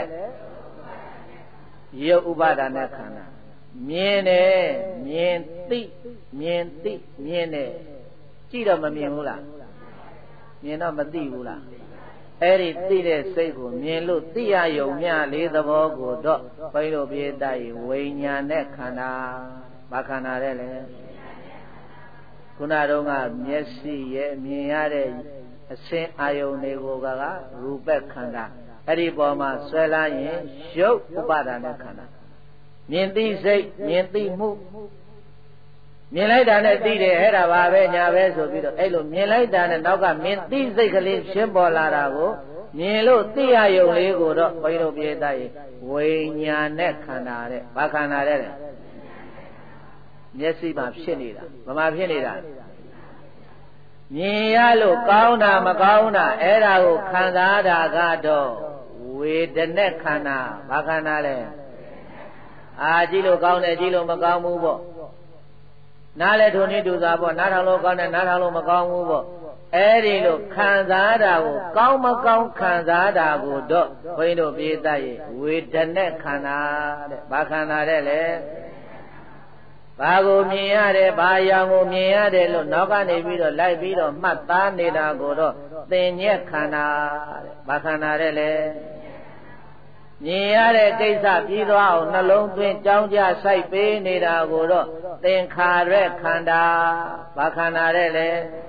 ရုပ်ဥပါဒါနဲ့ခန္ဓာမြင်တယ်မြင်သိမြင်တယ်ကြည့်တော့မမြင်ဘူးလားမြင်တော့မသိဘူးလားအဲ့ဒီသိတဲ့စိတ်ကိုမြင်လို့သိရယုံမျှလေးသဘောကိုတော့ဘိန်းတို့ပြေးတတ်ဝိညာဉ်နဲ့ခန္ဓာဘာခန္ဓာတဲ့လဲခုနတုန်းကမျက်စိရဲ့မြင်ရတဲ့အစင်းအာယုန်တွေကိုကရူပခန္ဓာအဲ့ဒီပေါ်မှာဆွဲလာရင်ရုပ်ဥပါဒါနဲ့ခန္ဓာမြင်သိစိတ်မြင်သိမှုမြင်လိုက်တာနဲ့သိတယ်အဲ့ဒါပါပဲညာပဲဆိုပြီးတော့အဲ့လိုမြင်လိုက်တာနဲ့နောက်ကမြင်သိစိတ်ကလေးရှင်းပေါ်လာတာကိုမြင်လို့သိရယုံလေးကိုတော့ဘုန်းကြီးတို့ပြေးတတ်ရင်ဝိညာဉ်နဲ့ခန္ဓာတဲ့ဘာခန္ဓာတဲ့မျက်စိမှာဖြစ်နေတာဘာမှဖြစ်နေတာမြင်ရလို့ကောင်းတာမကောင်းတာအဲ့ဒါကိုခံစားတာကတော့ဝေဒနဲ့ခန္ဓာဘာခန္ဓာလဲကြည့်လို့ကောင်းတယ်ကြည့်လို့မကောင်းဘူးပေါ့နားလဲထုံနေတူစားပေါ့နားထောင်လို့ကောင်းတယ်နားထောင်လို့မကောင်းဘူးပေါ့အဲ့ဒီလိုခံစားတာကိုကောင်းမကောင်းခံစားတာကိုတော့ဘုန်းကြီးတို့ပြေးတတ်ရင်ဝေဒနဲ့ခန္ဓာတဲ့ဘာခန္ဓာတဲ့လဲဘာကိုမြင်ရတယ်ဘာရောင်ကိုမြင်ရတယ်လို့နောက်ကနေပြီးတော့လိုက်ပြီးတော့မှတ်သားနေတာကိုတော့သင်ညက်ခန္ဓာတဲ့ဘာခန္ဓာတဲ့လဲမြင်ရတဲ့ကိစ္စပြီးသွားအောင်နှလုံးသွင်းကြောင်းကြစိုက်ပေးနေတာကိုတော့သင်္ခါရခန္ဓာဘာခန္ဓာတဲ့လဲ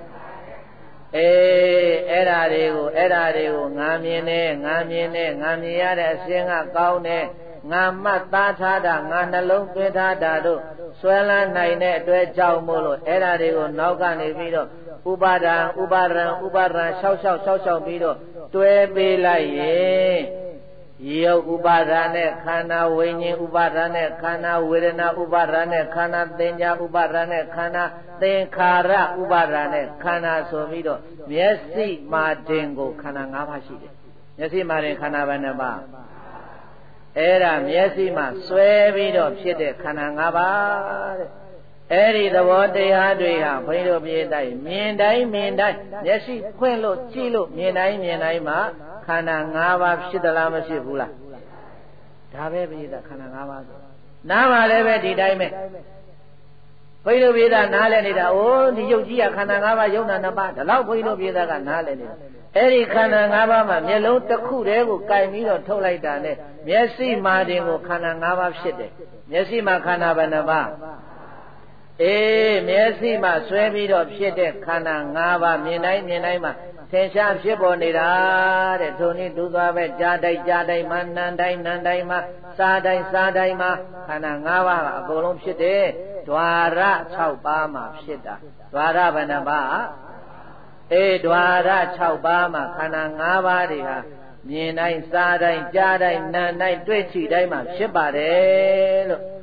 အဲ့ဓာတွေကိုငါမြင်တယ်ငါမြင်ရတဲ့အစင်းကကောင်းတယ်ငါမှတ်သားထားတာငါနှလုံးသွင်းထားတာတို့ဆွဲလန်းနိုင်တဲ့အတွက်ကြောင့်မို့လို့အဲ့ဓာတွေကိုနောက်ကနေပြီးတော့ဥပါဒံလျှောက်ပြီးတော့တွဲပေးလိုက်ရင်ရုပ်ဥပါဒာနဲ့ခန္ဓာဝိညာဉ်ဥပါဒာနဲ့ခန္ဓာဝေဒနာဥပါဒာနဲ့ခန္ဓာသင်္ညာဥပါဒာနဲ့ခန္ဓာသင်္ခါရဥပါဒာနဲ့ခန္ဓာဆိုပြီးတော့မျက်စိမှာတင်ကိုခန္ဓာ၅ပါးရှိတယ်မျက်စိမှာတင်ခန္ဓာဘယ်နှပါးအဲ့ဒါမျက်စိမှာဆွဲပြီးတော့ဖြစ်တဲ့ခန္ဓာ၅ပါးတဲ့အဲ့ဒီသဘောတရားတွေဟာဘုန်းကြီးတို့ပြေးတိုင်းမြင်တိုင်းမျက်စိဖွင့်လို့ကြည့်လို့မြင်တိုင်းမှာခန္ဓာ၅ပါးဖြစ်သလားမဖြစ်ဘူးလားဒါပဲပိဋကခန္ဓာ၅ပါးဆိုနားမှာလည်းပဲဒီတိုင်းပဲဘုန်းကြီးတို့ပိဋကနားလဲနေတာအိုးဒီရုပ်ကြီးကခန္ဓာ၅ပါးယုံနာနှစ်ပါးဒါတော့ဘုန်းကြီးတို့ပိဋကနားလဲနေတာအဲ့ဒီခန္ဓာ၅ပါးမှာမျက်လုံးတစ်ခုတည်းကိုကင်ပြီးတော့ထုတ်လိုက်တာနဲ့မျက်စိမှာတင်ကိုခန္ဓာ၅ပါးဖြစ်တယ်မျက်စိမှာခန္ဓာဘယ်နှပါးမျက်စိမှာဆွဲပြီးတော့ဖြစ်တဲ့ခန္ဓာ၅ပါးမြင်တိုင်းမှာထင်ရှားဖြစ်ပေါ်နေတာတဲ့ထိုနည်းတူသွားပဲကြားတိုင်းမှာနံတိုင်းမှာစားတိုင်းမှာခန္ဓာ၅ပါးကအကုန်လုံးဖြစ်တယ်ဓွာရ6ပါးမှာဖြစ်တာဓွာရဘယ်နှပါးဓွာရ6ပါးမှာခန္ဓာ5ပါးတွေဟာမြင်တိုင်းစားတိုင်းကြားတိုင်းနံတိုင်းတွေ့ချိတိုင်းမှာဖြစ်ပါတယ်လို့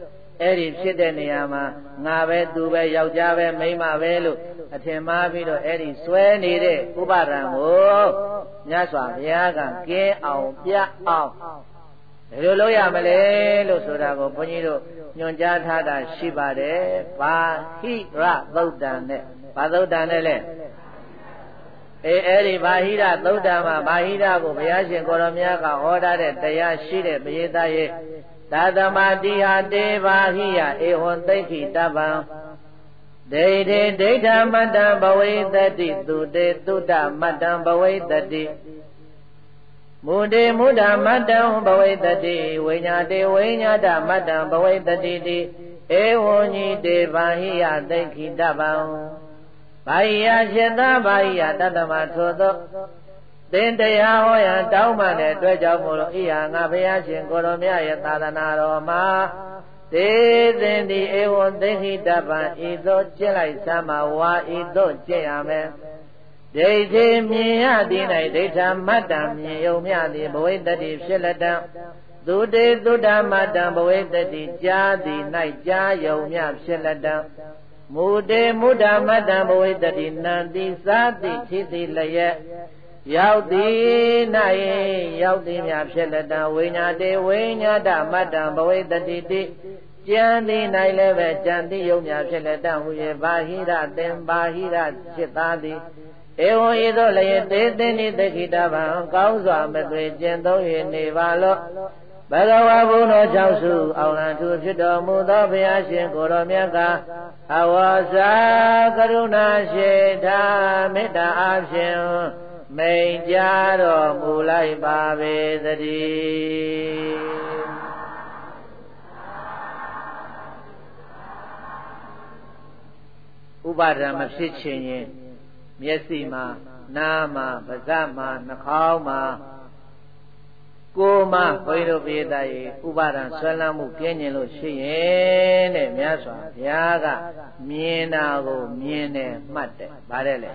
အဲ့ဒီဖြစ်တဲ့နေရာမှာငါပဲသူပဲယောက်ျားပဲမိန်းမပဲလို့အထင်မှားပြီးတော့အဲ့ဒီဆွဲနေတဲ့ဥပါဒံကိုမြတ်စွာဘုရားကကင်းအောင်ပြအောင်ဘယ်လိုလုပ်ရမလဲလို့ဆိုတာကိုဘုန်းကြီးတို့ညွှန်ကြားထားတာရှိပါတယ်ဘာဟိရသုတ်တံနဲ့ဘာသုတ်တံနဲ့လဲအဲ့ဒီဘာဟိရသုတ်တံမှာဘာဟိရကိုဘုရားရှင်ကိုရောမြတ်ကဟောထားတဲ့တရားရှိတဲ့ပရိသတ်ရဲ့သာသမတိဟာတေဘာဟိယဧဝံသိခိတပံဒိဋ္ဌိဒိဋ္ဌမတ္တံဘဝိတတိသူတေသုတမတ္တံဘဝိတတိမုတေမုဒ္ဓမတ္တံဘဝိတတိဝိညာတေဝိညာတမတ္တံဘဝိတတိတိဧဝံညိတေဘာဟိယသိခိတပံဘာဟိယจิตဘာဟိယတတ္တမထိုသောသင်တရားဟောရန်တောင်းပန်တဲ့အတွက်ကြောင့်မို့လို့ဤဟာငါဘုရားရှင်ကိုရောမြတ်ရဲ့သာသနာတော်မှာသေသင်သည်ဧဝံသိခိတပံဤသို့ကျင့်လိုက်စမ်းမှာဝါဤသို့ကျင့်ရမယ်ဒိဋ္ဌိမြင်ရသည်၌ဒိဋ္ဌမတ္တံမြင်ယုံမြသည်ဘဝိတ္တိဖြစ်လက်တံသူတေသုဒ္ဓမတ္တံဘဝိတ္တိကြားသည်၌ကြားယုံမြဖြစ်လက်တံမုတေမုဒ္ဓမတ္တံဘဝိတ္တိနံတိသာတိထိတိလျက်ရောက်သည်၌ရောက်သည်များဖြစ်လက်တံဝိညာတေဝိညာတမတ္တံဘဝိတ္တိတိကြံသည်၌လည်းပဲကြံသည်ယုံများဖြစ်လက်တံဟူ၍ဘာဟိရသင်ဘာဟိရจิตသားသည်ဧဝံဤသို့လည်းသေသင်္နိသခိတဗံကောင်းစွာမသွေကျင့်သုံး၍နေပါလော့ဘဂဝါဘုန်းတော်၆စုအောင်လံထူဖြစ်တော်မူသောဘုရားရှင်ကိုရောမြတ်ကအဝါစာကရုဏာရှိတာမေတ္တာအားဖြင့်မိန်ကြားတော်မူလိုက်ပါပေသတည်းဥပါဒံမဖြစ်ခြင်းရင်မျက်စိမှာနားမှာပါးစပ်မှာနှာခေါင်းမှာကိုယ်မှာဘုန်းကြီးတို့ပြည်သားရေဥပါဒံဆွဲလန်းမှုပြင်းကျင်လို့ရှိရင်တဲ့မြတ်စွာဘုရားကမြင်တာကိုမြင်တယ်မှတ်တယ်ဗါတဲ့လေ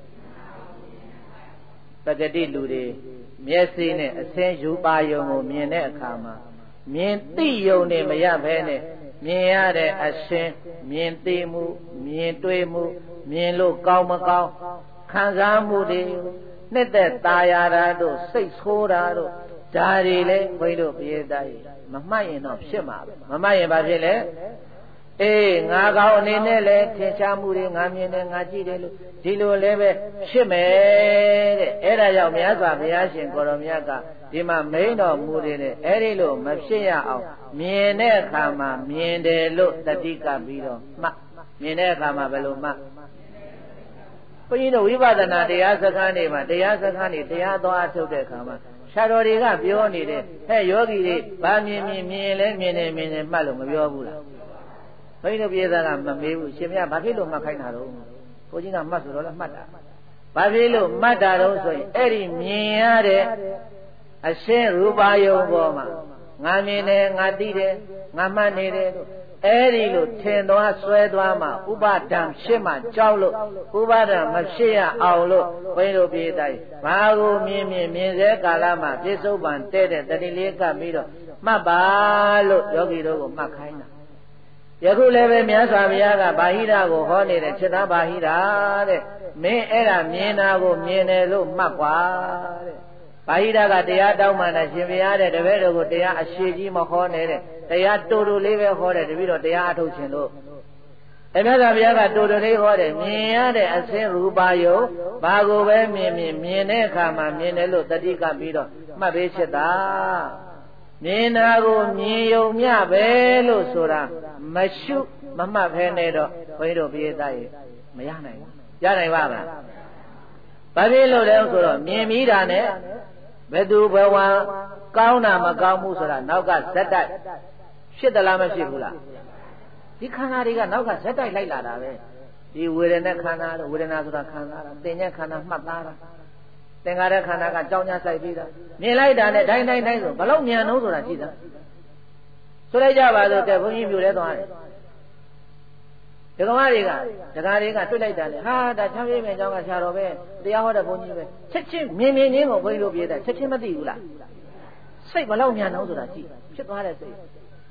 ပဂတိလူတွေမျက်စိနဲ့အစင်းယူပါယုံကိုမြင်တဲ့အခါမှာမြင်သိယုံနေမရဘဲနဲ့မြင်ရတဲ့အစင်းမြင်သိမှုမြင်တွေ့မှုမြင်လို့ကောင်းမကောင်းခံစားမှုတွေနှစ်သက်ตาရတာတို့စိတ်ဆိုးတာတို့ဒါတွေလေဘုန်းကြီးတို့ပြေးသားကြီးမမှတ်ရင်တော့ဖြစ်မှာပဲမမှတ်ရင်ဘာဖြစ်လဲအေးငါကောင်းအနေနဲ့လေထင်ရှားမှုတွေငါမြင်တယ်ငါကြည့်တယ်လို့ဒီလိုလည်းပဲဖြစ်မယ်တဲ့အဲ့ဒါကြောင့်မြတ်စွာဘုရားရှင်ကိုရောမြတ်ကဒီမှာမိန်တော်မူတယ်တဲ့အဲ့ဒီလိုမဖြစ်ရအောင်မြင်တဲ့အခါမှာမြင်တယ်လို့တတိကပြီးတော့မှတ်မြင်တဲ့အခါမှာဘယ်လိုမှတ်ဘုန်းကြီးတို့ဝိပဿနာတရားစခန်းတွေမှာတရားစခန်းတွေတရားသွားအထုတ်တဲ့အခါမှာဆရာတော်တွေကပြောနေတယ်ဟဲ့ယောဂီတွေဗာမြင်လဲမြင်တယ်မှတ်လို့မပြောဘူးလားဘုန်းကြီးတို့ပြေးသားကမမေးဘူးရှင်မဘာဖြစ်လို့မှတ်ခိုင်းတာတော့ဘုန်းကြီးကမှတ်ဆိုတော့လည်းမှတ်တာဘာဖြစ်လို့မှတ်တာတော့ဆိုရင်အဲ့ဒီမြင်ရတဲ့အရှင်းရူပါယုံပေါ်မှာငါမြင်တယ်ငါသိတယ်ငါမှတ်နေတယ်လို့အဲ့ဒီလိုထင်သွားဆွဲသွားမှဥပါဒံဖြစ်မှကြောက်လို့ဥပါဒံမဖြစ်ရအောင်လို့ဘုန်းကြီးတို့ပြေးတိုင်းဘာကိုမြင်စေကာလမှာပြစ္ဆုတ်ပံတဲ့တတိလေးကပ်ပြီးတော့မှတ်ပါလို့ယောဂီတို့ကိုမှတ်ခိုင်းတာယခုလည်းပဲမြတ်စွာဘုရားကဘာဟိရကိုဟောနေတဲ့จิตဘာဟိရတဲ့မင်းအဲ့ဒါမြင်တာကိုမြင်တယ်လို့မှတ်ကွာတဲ့ဘာဟိရကတရားတောင်းမှနဲ့ရှင်ဘုရားတဲ့တပည့်တော်ကိုတရားအရှိကြီးမဟောနေတဲ့တရားတူတူလေးပဲဟောတယ်တပည့်တော်တရားအထုတ်ခြင်းလို့အမြတ်စွာဘုရားကတူတူလေးဟောတယ်မြင်ရတဲ့အစင်းရူပါယုံဘာကိုပဲမြင်တဲ့အခါမှာမြင်တယ်လို့တတိကပြီးတော့မှတ်ပေးချက်တာမြင်တာကိုမြင်ယုံမျှပဲလို့ဆိုတာမရှုမမှတ်ဖဲနဲ့တော့ဘုန်းကြီးတို့ပြေးသားရေမရနိုင်ဘူးရနိုင်ပါမလားဘာဖြစ်လို့လဲဆိုတော့မြင်ပြီးတာနဲ့ဘယ်သူဘဝကောင်းတာမကောင်းဘူးဆိုတာနောက်ကဇက်တိုက်ဖြစ်သလားမဖြစ်ဘူးလားဒီခန္ဓာတွေကနောက်ကဇက်တိုက်လိုက်လာတာပဲဒီဝေဒနာခန္ဓာတို့ဝေဒနာဆိုတာခန္ဓာတာသင်္ညခန္ဓာမှတ်သားတာသင်္ခါရခန္ဓာကကြောင်းညာဆိုင်ပြီးတာမြင်လိုက်တာနဲ့တိုင်းဆိုဘလို့မြန်လို့ဆိုတာရှိတာဆိုလိုက်ကြပါစို့တဲ့ဘုန်းကြီးပြိုလဲသွားတယ်ဒကာမတွေကတွေ့လိုက်တာလေဟာဒါချမ်းပြေးမယ်အကြောင်းကဆရာတော်ပဲတရားဟောတဲ့ဘုန်းကြီးပဲချက်ချင်းမြင်ချင်းကိုဘုန်းကြီးတို့ပြေးတယ်ချက်ချင်းမသိဘူးလားစိတ်ဘလို့မြန်လို့ဆိုတာကြည့်ဖြစ်သွားတဲ့စိတ်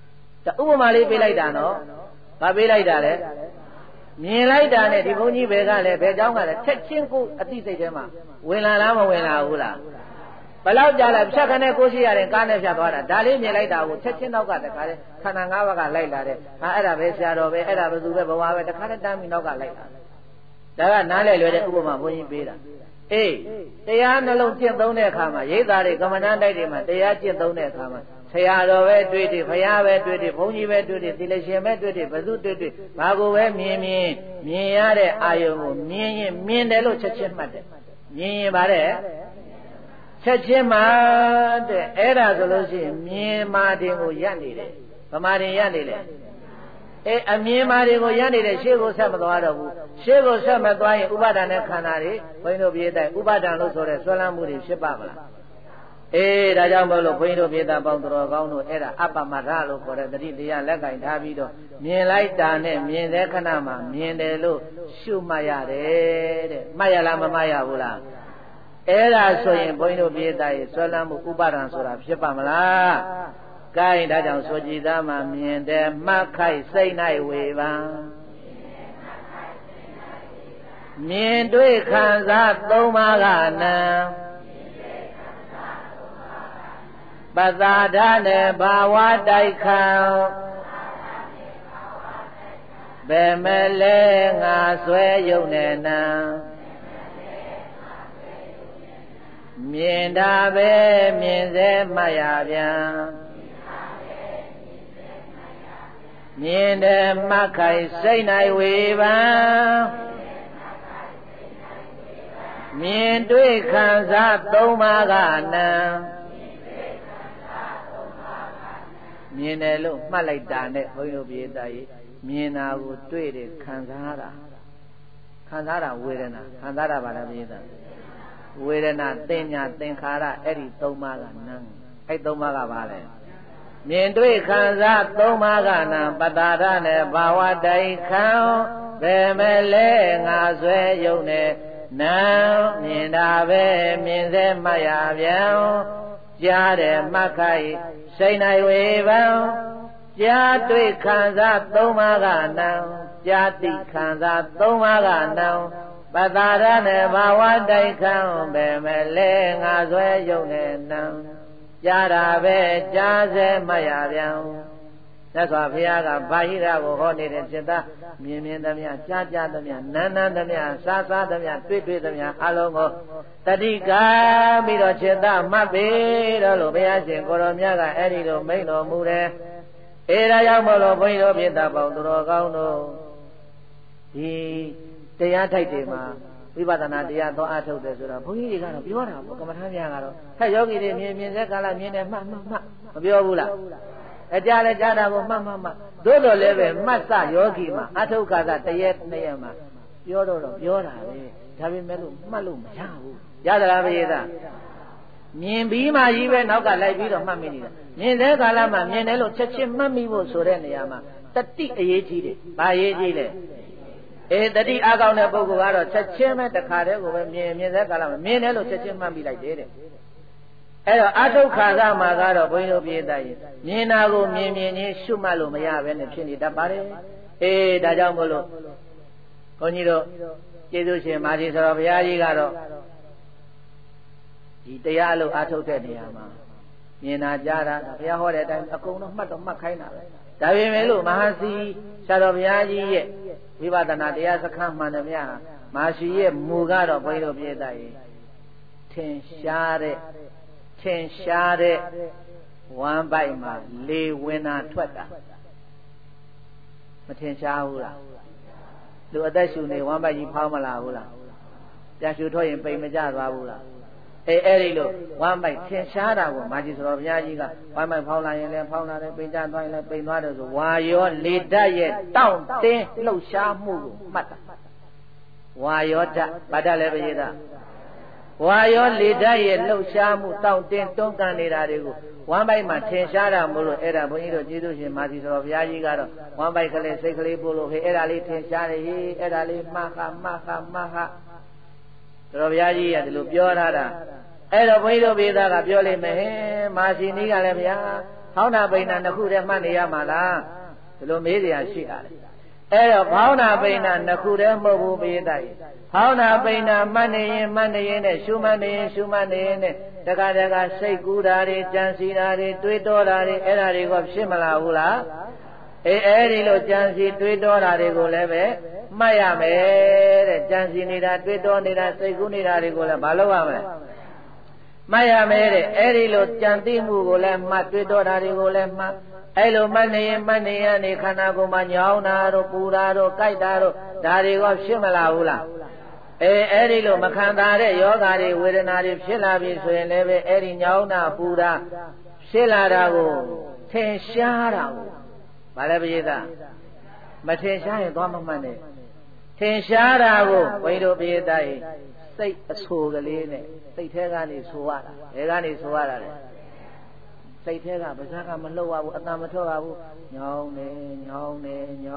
ဥပမာလေးပေးလိုက်တာနော်ဘာပေးလိုက်တာလဲမြင်လိုက်တာနဲ့ဒီဘုန်းကြီးဘယ်ကလဲဘယ်เจ้าကလဲချက်ချင်းကိုအသိစိတ်ထဲမှာဝင်လာလားမဝင်လာဘူးလားဘယ်လောက်ကြာလဲဖြတ်ခနဲ့ကိုရှိရတယ်ကားနဲ့ဖြတ်သွားတာဒါလေးမြင်လိုက်တာကိုချက်ချင်းနောက်ကတခါလဲခန္ဓာ၅ပါးကလိုက်လာတယ်ဟာအဲ့ဒါပဲဆရာတော်ပဲအဲ့ဒါဘယ်သူပဲဘဝပဲတခါနဲ့တမ်းပြီးနောက်ကလိုက်လာဒါကနားလဲလွယ်တဲ့ဥပမာဘုန်းကြီးပေးတာအေးတရားနှလုံးကျင့်သုံးတဲ့အခါမှာရိပ်သာတွေကမ္မဋ္ဌာန်းတိုက်တွေမှာတရားကျင့်သုံးတဲ့အခါမှာဆရာတော်ပဲတွေ့တယ်ဘုရားပဲတွေ့တယ်ဘုန်းကြီးပဲတွေ့တယ်သီလရှင်ပဲတွေ့တယ်ဘယ်သူတွေ့တယ်ဘာကိုပဲမြင်ရတဲ့အာယုံကိုမြင်ရင်မြင်တယ်လို့ချက်ချင်းမှတ်တယ်မြင်ရင်ဗါတဲ့ချက်ချင်းမှတဲ့အဲ့ဒါဆိုလို့ရှိရင်မြင်မာတင်ကိုရပ်နေတယ်ဗမာတင်ရပ်နေတယ်အမြင်မာတွေကိုရပ်နေတဲ့ရှေ့ကိုဆက်မသွားတော့ဘူးရှေ့ကိုဆက်မသွားရင်ဥပါဒဏ်နဲ့ခန္ဓာတွေဘုန်းကြီးတို့ပြေးတဲ့ဥပါဒဏ်လို့ဆိုတဲ့ဆွဲလန်းမှုတွေဖြစ်ပါမလားဒါကြောင့်မို့လို့ဘုန်းကြီးတို့ပြေးတဲ့ပေါင်းတော်ကောင်းတို့အဲ့ဒါအပ္ပမရလို့ခေါ်တဲ့တတိတရားလက်ကင်ထားပြီးတော့မြင်လိုက်တာနဲ့မြင်တဲ့ခဏမှာမြင်တယ်လို့ရှုမှတ်ရတယ်တဲ့မှတ်ရလားမမှတ်ရဘူးလားအဲ့ဒါဆိုရင်ဘုန်းကြီးတို့ပြေးတဲ့ဆွဲလန်းမှုဥပါဒဏ်ဆိုတာဖြစ်ပါမလားကိုင်းဒါကြောင့်ဆိုကြည်သားမှာမြင်တယ်မှတ်ခိုက်စိတ်၌ဝေပါမြင်တွေ့ခံစားသုံးပါးကနံပသာဒနဲ့ဘာဝတိုက်ခံဘယ်မလဲငါဆွဲယုံနဲ့နံမြင်တာပဲမြင်စေမှတ်ရပြန်မြင်တယ်မှတ်ခိုက်စိတ်၌ဝေပါမြင်တွေ့ခံစားသုံးပါးကနံမြင်တယ်လို့မှတ်လိုက်တာနဲ့ဘုန်းကြီးတို့ပြေးသားကြီးမြင်တာကိုတွေ့တယ်ခံစားတာဝေဒနာခံစားတာပါလားပြေးသားဝေဒနာသင်ညာသင်္ခါရအဲ့ဒီသုံးပါးကနံအဲ့သုံးပါးကပါလေမြင်တွေ့ခံစားသုံးပါးကနံပတ္တာရနဲ့ဘာဝတိုင်ခံဘယ်မလဲငါဆွဲယုံနဲ့နံမြင်တာပဲမြင်စေမှတ်ရပြန်ကြားတယ်မှတ်ခိုက်စိတ်၌ဝေဖန်ကြားတွေ့ခံစားသုံးပါးကနံကြားသိခံစားသုံးပါးကနံပတ္တာရနဲ့ဘာဝတိုင်ခံဘယ်မလဲငါဆွဲယုံနဲ့နံကြားတာပဲကြားစေမှတ်ရပြန်သက်စွာဘုရားကဘာဟိရကိုဟောနေတဲ့จิตမြင်သမျှကြားသမျှနာသမျှစားသမျှတွေ့သမျှအလုံးကိုတတိကပြီးတော့จิตမှတ်ပေတော့လို့ဘုရားရှင်ကိုရောမြတ်ကအဲ့ဒီလိုမိန့်တော်မူတယ်ဒါကြောင့်မို့လို့ဘုန်းကြီးတို့ပြသပေါင်းသူတော်ကောင်းတို့ဒီတရားထိုက်တွေမှာဝိပဿနာတရားသောအထုတ်တယ်ဆိုတော့ဘုန်းကြီးတွေကတော့ပြောတာပေါ့ကမ္မထာများကတော့ဟဲ့ယောဂီတွေမြင်စေကာလမြင်တယ်မှတ်မပြောဘူးလားကြားလဲကြားတာကိုမှတ်သို့တော်လည်းပဲမှတ်စယောဂီမှာအထုက္ခသတရက်နှစ်ရက်မှာပြောတော့ပြောတာပဲဒါပေမဲ့လို့မှတ်လို့မရဘူးရသလားမရသားမြင်ပြီးမှကြီးပဲနောက်ကလိုက်ပြီးတော့မှတ်မိနေတာမြင်တဲ့ကာလမှာမြင်တယ်လို့ချက်ချင်းမှတ်မိဖို့ဆိုတဲ့နေရာမှာတတိအရေးကြီးတယ်ဘာအရေးကြီးလဲတတိအကောင်းတဲ့ပုဂ္ဂိုလ်ကတော့ချက်ချင်းပဲတခါတည်းကိုပဲမြင်တဲ့ကာလမှာမြင်တယ်လို့ချက်ချင်းမှတ်မိလိုက်တယ်တဲ့အဲ့တော့အတုခါကမှာကတော့ဘုန်းကြီးတို့ပြေးသားရင်မြင်တာကိုမြင်ချင်းရှုမှတ်လို့မရဘဲနဲ့ဖြစ်နေတတ်ပါတယ်ဒါကြောင့်မို့လို့ဘုန်းကြီးတို့ကျေးဇူးရှင်မာကြီးဆိုတော်ဘုရားကြီးကတော့ဒီတရားအလုပ်အထုတ်တဲ့နေရာမှာမြင်တာကြားတာဘုရားဟောတဲ့အတိုင်းအကုန်လုံးမှတ်တော့မှတ်ခိုင်းတာပဲဒါပေမဲ့လို့မဟာစီဆရာတော်ဘုရားကြီးရဲ့ဝိပဿနာတရားစခန်းမှန်တယ်များမဟာစီရဲ့မူကတော့ဘုန်းကြီးတို့ပြေးသားရင်ထင်ရှားတဲ့ဝမ်းပိုက်မှာလေဝင်တာထွက်တာမထင်ရှားဘူးလားလူအသက်ရှူနေဝမ်းပိုက်ကြီးဖောင်းမလာဘူးလားပြန်ရှူထွက်ရင်ပိန်မကျသွားဘူးလားအဲ့ဒီလိုဝမ်းပိုက်ထင်ရှားတာကိုမာကြီးဆိုတော်ဘုရားကြီးကဝမ်းပိုက်ဖောင်းလာရင်လည်းဖောင်းလာတယ်ပိန်ကျသွားရင်လည်းပိန်သွားတယ်ဆိုဝါရောလေဓာတ်ရဲ့တောင့်တင်းလှုပ်ရှားမှုကိုမှတ်တာဝါရောဓာတ်ဗဒလည်းပဲရတာဝါရောလေဓာတ်ရဲ့လှုပ်ရှားမှုတောင့်တင်းတွန်းကန်နေတာတွေကိုဝမ်းပိုက်မှာထင်ရှားတာမို့လို့အဲ့ဒါဘုန်းကြီးတို့ကျေးဇူးရှင်မာစီဆိုတော်ဘုရားကြီးကတော့ဝမ်းပိုက်ကလေးစိတ်ကလေးပို့လို့ဟဲ့အဲ့ဒါလေးထင်ရှားတယ်ဟေးအဲ့ဒါလေးမှတ်ဟာတော်ဘုရားကြီးကဒီလိုပြောထားတာအဲ့တော့ဘုန်းကြီးတို့ဘေးသားကပြောလိမ့်မယ်ဟဲ့မာစီနီးကလည်းဗျာဖောင်းနာပိဏနှစ်ခုတည်းမှတ်နေရမှာလားဒီလိုမေးစရာရှိတာလေအဲ့တော့ဖောင်းနာပိဏနှစ်ခုတည်းမဟုတ်ဘူးပိဋကဖောင်းနာပိဏမှတ်နေရင်နဲ့ရှုမှတ်နေရင်နဲ့တခါစိတ်ကူးတာတွေကြံစီတာတွေတွေးတောတာတွေအဲ့ဒါတွေကဖြစ်မလာဘူးလားအဲ့ဒီလိုကြံစီတွေးတောတာတွေကိုလည်းပဲမှတ်ရမယ်တဲ့ကြံစီနေတာတွေးတောနေတာစိတ်ကူးနေတာတွေကိုလည်းမလုပ်ရမယ်မှတ်ရမယ်တဲ့အဲ့ဒီလိုကြံသိမှုကိုလည်းမှတ်တွေးတောတာတွေကိုလည်းမှတ်အဲ့လိုမှတ်နေရင်နေခန္ဓာကိုယ်မှာညောင်းတာတို့ပူတာတို့ကြိုက်တာတို့ဒါတွေကဖြစ်မလာဘူးလားအဲ့ဒီလိုမခံတာတဲ့ယောဂါတွေဝေဒနာတွေဖြစ်လာပြီဆိုရင်လည်းပဲအဲ့ဒီညောင်းတာပူတာဖြစ်လာတာကိုထင်ရှားတာကိုဗါလဲပိဋကမထင်ရှားရင်သွားမမှတ်နဲ့ထင်ရှားတာကိုဘုန်းကြီးတို့ပိဋကရဲ့စိတ်အဆိုကလေးနဲ့စိတ်ထဲကနေဆိုရတာဘယ်ကနေဆိုရတာလဲစိတ်ထဲကပါးစပ်ကမလှုပ်ရဘူးအတန်မထွက်ရဘူးညောင်းတယ်ကြိုက်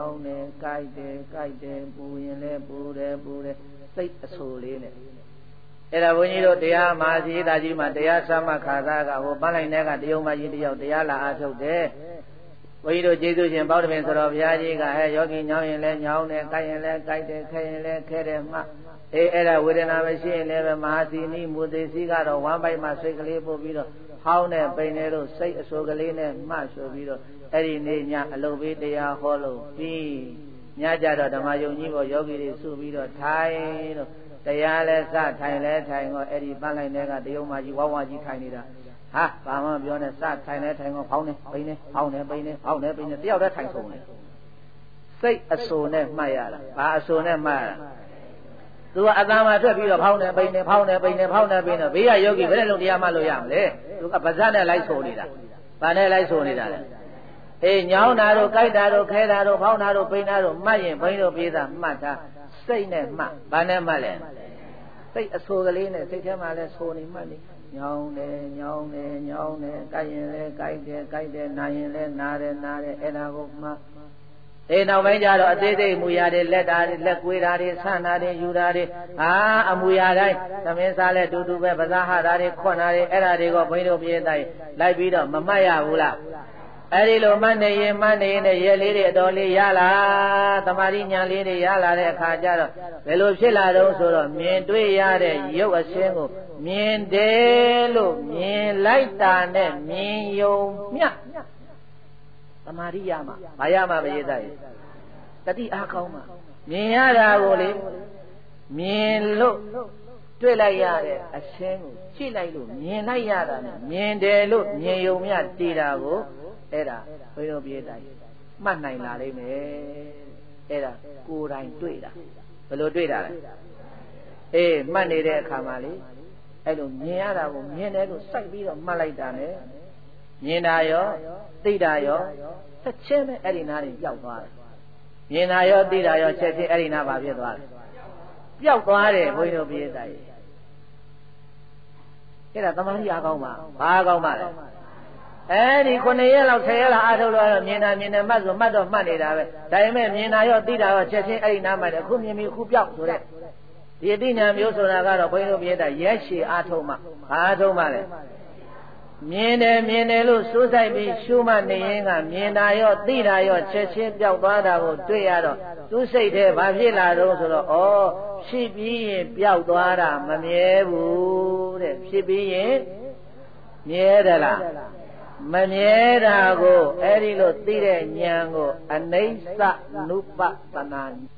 တယ်ပူရင်လည်းပူတယ်စိတ်အဆိုလေးနဲ့အဲ့ဒါဘုန်းကြီးတို့တရားမဟာစီတာကြီးမှာတရားစမှခါသားကဟိုပန်းလိုက်တဲ့ကတယုံမကြီးတယောက်တရားလာအားထုတ်တယ်ဘုန်းကြီးတို့ကျေးဇူးရှင်ပေါတော်ပင်ဆိုတော်ဘုရားကြီးကယောဂီညောင်းရင်လည်းညောင်းတယ်ကြိုက်ရင်လည်းကြိုက်တယ်ခဲရင်လည်းခဲတယ်မှအဲ့ဒါဝေဒနာမရှိရင်လည်းပဲမဟာစီနီမူသေးစီကတော့ဝမ်းပိုက်မှာစိတ်ကလေးပို့ပြီးတော့ဟောင်းနဲ့ပိန်နဲ့လို့စိတ်အဆိုကလေးနဲ့မှဆိုပြီးတော့အဲ့ဒီနေ့ညအလုပ်ပေးတရားဟောလို့ပြီးညကြတော့ဓမ္မယုံကြီးပေါ်ယောဂီတွေစုပြီးတော့ထိုင်တော့တရားလဲစထိုင်တော့အဲ့ဒီပန်းလိုက်တဲ့ကတယုံမကြီးဝဝကြီးထိုင်နေတာဟာဘာမှပြောနဲ့စထိုင်တော့ဖောင်းနေပိန်နေဖောင်းနေပိန်နေတယောက်တည်းထိုင်ဆုံးတယ်စိတ်အဆိုနဲ့မှတ်ရတာဘာအဆိုနဲ့မှတ်ရတာသူကအတန်မှာထွက်ပြီးတော့ဖောင်းနေပိန်နေဘေးကယောဂီဘယ်နဲ့လုံးတရားမှလို့ရမလဲသူကပါးစပ်နဲ့လိုက်ဆိုနေတာဘာနဲ့လိုက်ဆိုနေတာလဲညောင်းတာတို့ကြိုက်တာတို့ခဲတာတို့ဖောင်းတာတို့ပိန်တာတို့မှတ်ရင်ဘုန်းကြီးတို့ပြေးတာမှတ်တာစိတ်နဲ့မှတ်ဘာနဲ့မှတ်လဲစိတ်အဆိုကလေးနဲ့စိတ်ထဲမှာလဲဆိုနေမှတ်နေညောင်းတယ်ကြိုက်ရင်လဲကြိုက်တယ်နာရင်လဲနာတယ်အဲ့ဒါကိုမှနောက်ပိုင်းကျတော့အသေးစိတ်မူရတွေလက်ကွေးတာတွေဆန့်တာတွေယူတာတွေအမူအရာတိုင်းသမင်းစားလဲတူတူပဲပဇာဟတာတွေခွန်တာတွေအဲ့ဒါတွေကဘုန်းကြီးတို့ပြေးတိုင်းလိုက်ပြီးတော့မမှတ်ရဘူးလားအဲ့ဒီလိုမှတ်နေရင်ရဲလေးတွေအတော်လေးရလာသမာဓိဉာဏ်လေးတွေရလာတဲ့အခါကျတော့ဘယ်လိုဖြစ်လာတော့ဆိုတော့မြင်တွေ့ရတဲ့ရုပ်အရှင်းကိုမြင်တယ်လို့မြင်လိုက်တာနဲ့မြင်ယုံမျှသမာဓိရမှာဘာရမှာပဲရေးသားရေးတတိအားကောင်းမှာမြင်ရတာကိုလေမြင်လို့တွေ့လိုက်ရတဲ့အရှင်းကိုကြည့်လိုက်လို့မြင်လိုက်ရတာနဲ့မြင်တယ်လို့မြင်ယုံမျှတည်တာကိုအဲ့ဒါဘုရားပြေးတိုင်းမှတ်နိုင်လာလိမ့်မယ်အဲ့ဒါကိုယ်တိုင်တွေ့တာဘယ်လိုတွေ့တာလဲမှတ်နေတဲ့အခါမှာလေအဲ့လိုမြင်ရတာကိုမြင်တယ်လို့စိုက်ပြီးတော့မှတ်လိုက်တာနဲ့မြင်တာရောသိတာရောချက်ချင်းပဲအဲ့ဒီနားတွေပျောက်သွားတယ်မြင်တာရောသိတာရောချက်ချင်းအဲ့ဒီနားပါဖြစ်သွားတယ်ပျောက်သွားတယ်ဘုန်းကြီးတို့ပြေးတိုင်းအဲ့ဒါသမာဓိအားကောင်းပါဘာကောင်းပါလဲအဲ့ဒီ9ရက်လောက်10ရက်လောက်အားထုတ်လို့မြင်တာမှတ်ဆိုမှတ်တော့မှတ်နေတာပဲဒါပေမဲ့မြင်တာရောသိတာရောချက်ချင်းအဲ့ဒီနားမှာအခုမြင်ပြီးအခုပြောက်ဆိုတဲ့ဒီအသိဉာဏ်မျိုးဆိုတာကတော့ဘုန်းကြီးတို့ပြေးတာရက်ရှည်အားထုတ်မှဘာအားထုတ်မှလဲမြင်တယ်လို့စိုးဆိုင်ပြီးရှုမှတ်နေရင်ကမြင်တာရောသိတာရောချက်ချင်းပြောက်သွားတာကိုတွေ့ရတော့သူ့စိတ်ထဲဘာဖြစ်လာတော့ဆိုတော့ဖြစ်ပြီးရင်ပြောက်သွားတာမမြဲဘူးတဲ့ဖြစ်ပြီးရင်မြဲတယ်လားမမြဲတာကိုအဲ့ဒီလိုသိတဲ့ဉာဏ်ကိုအနိစ္စနုပပနာ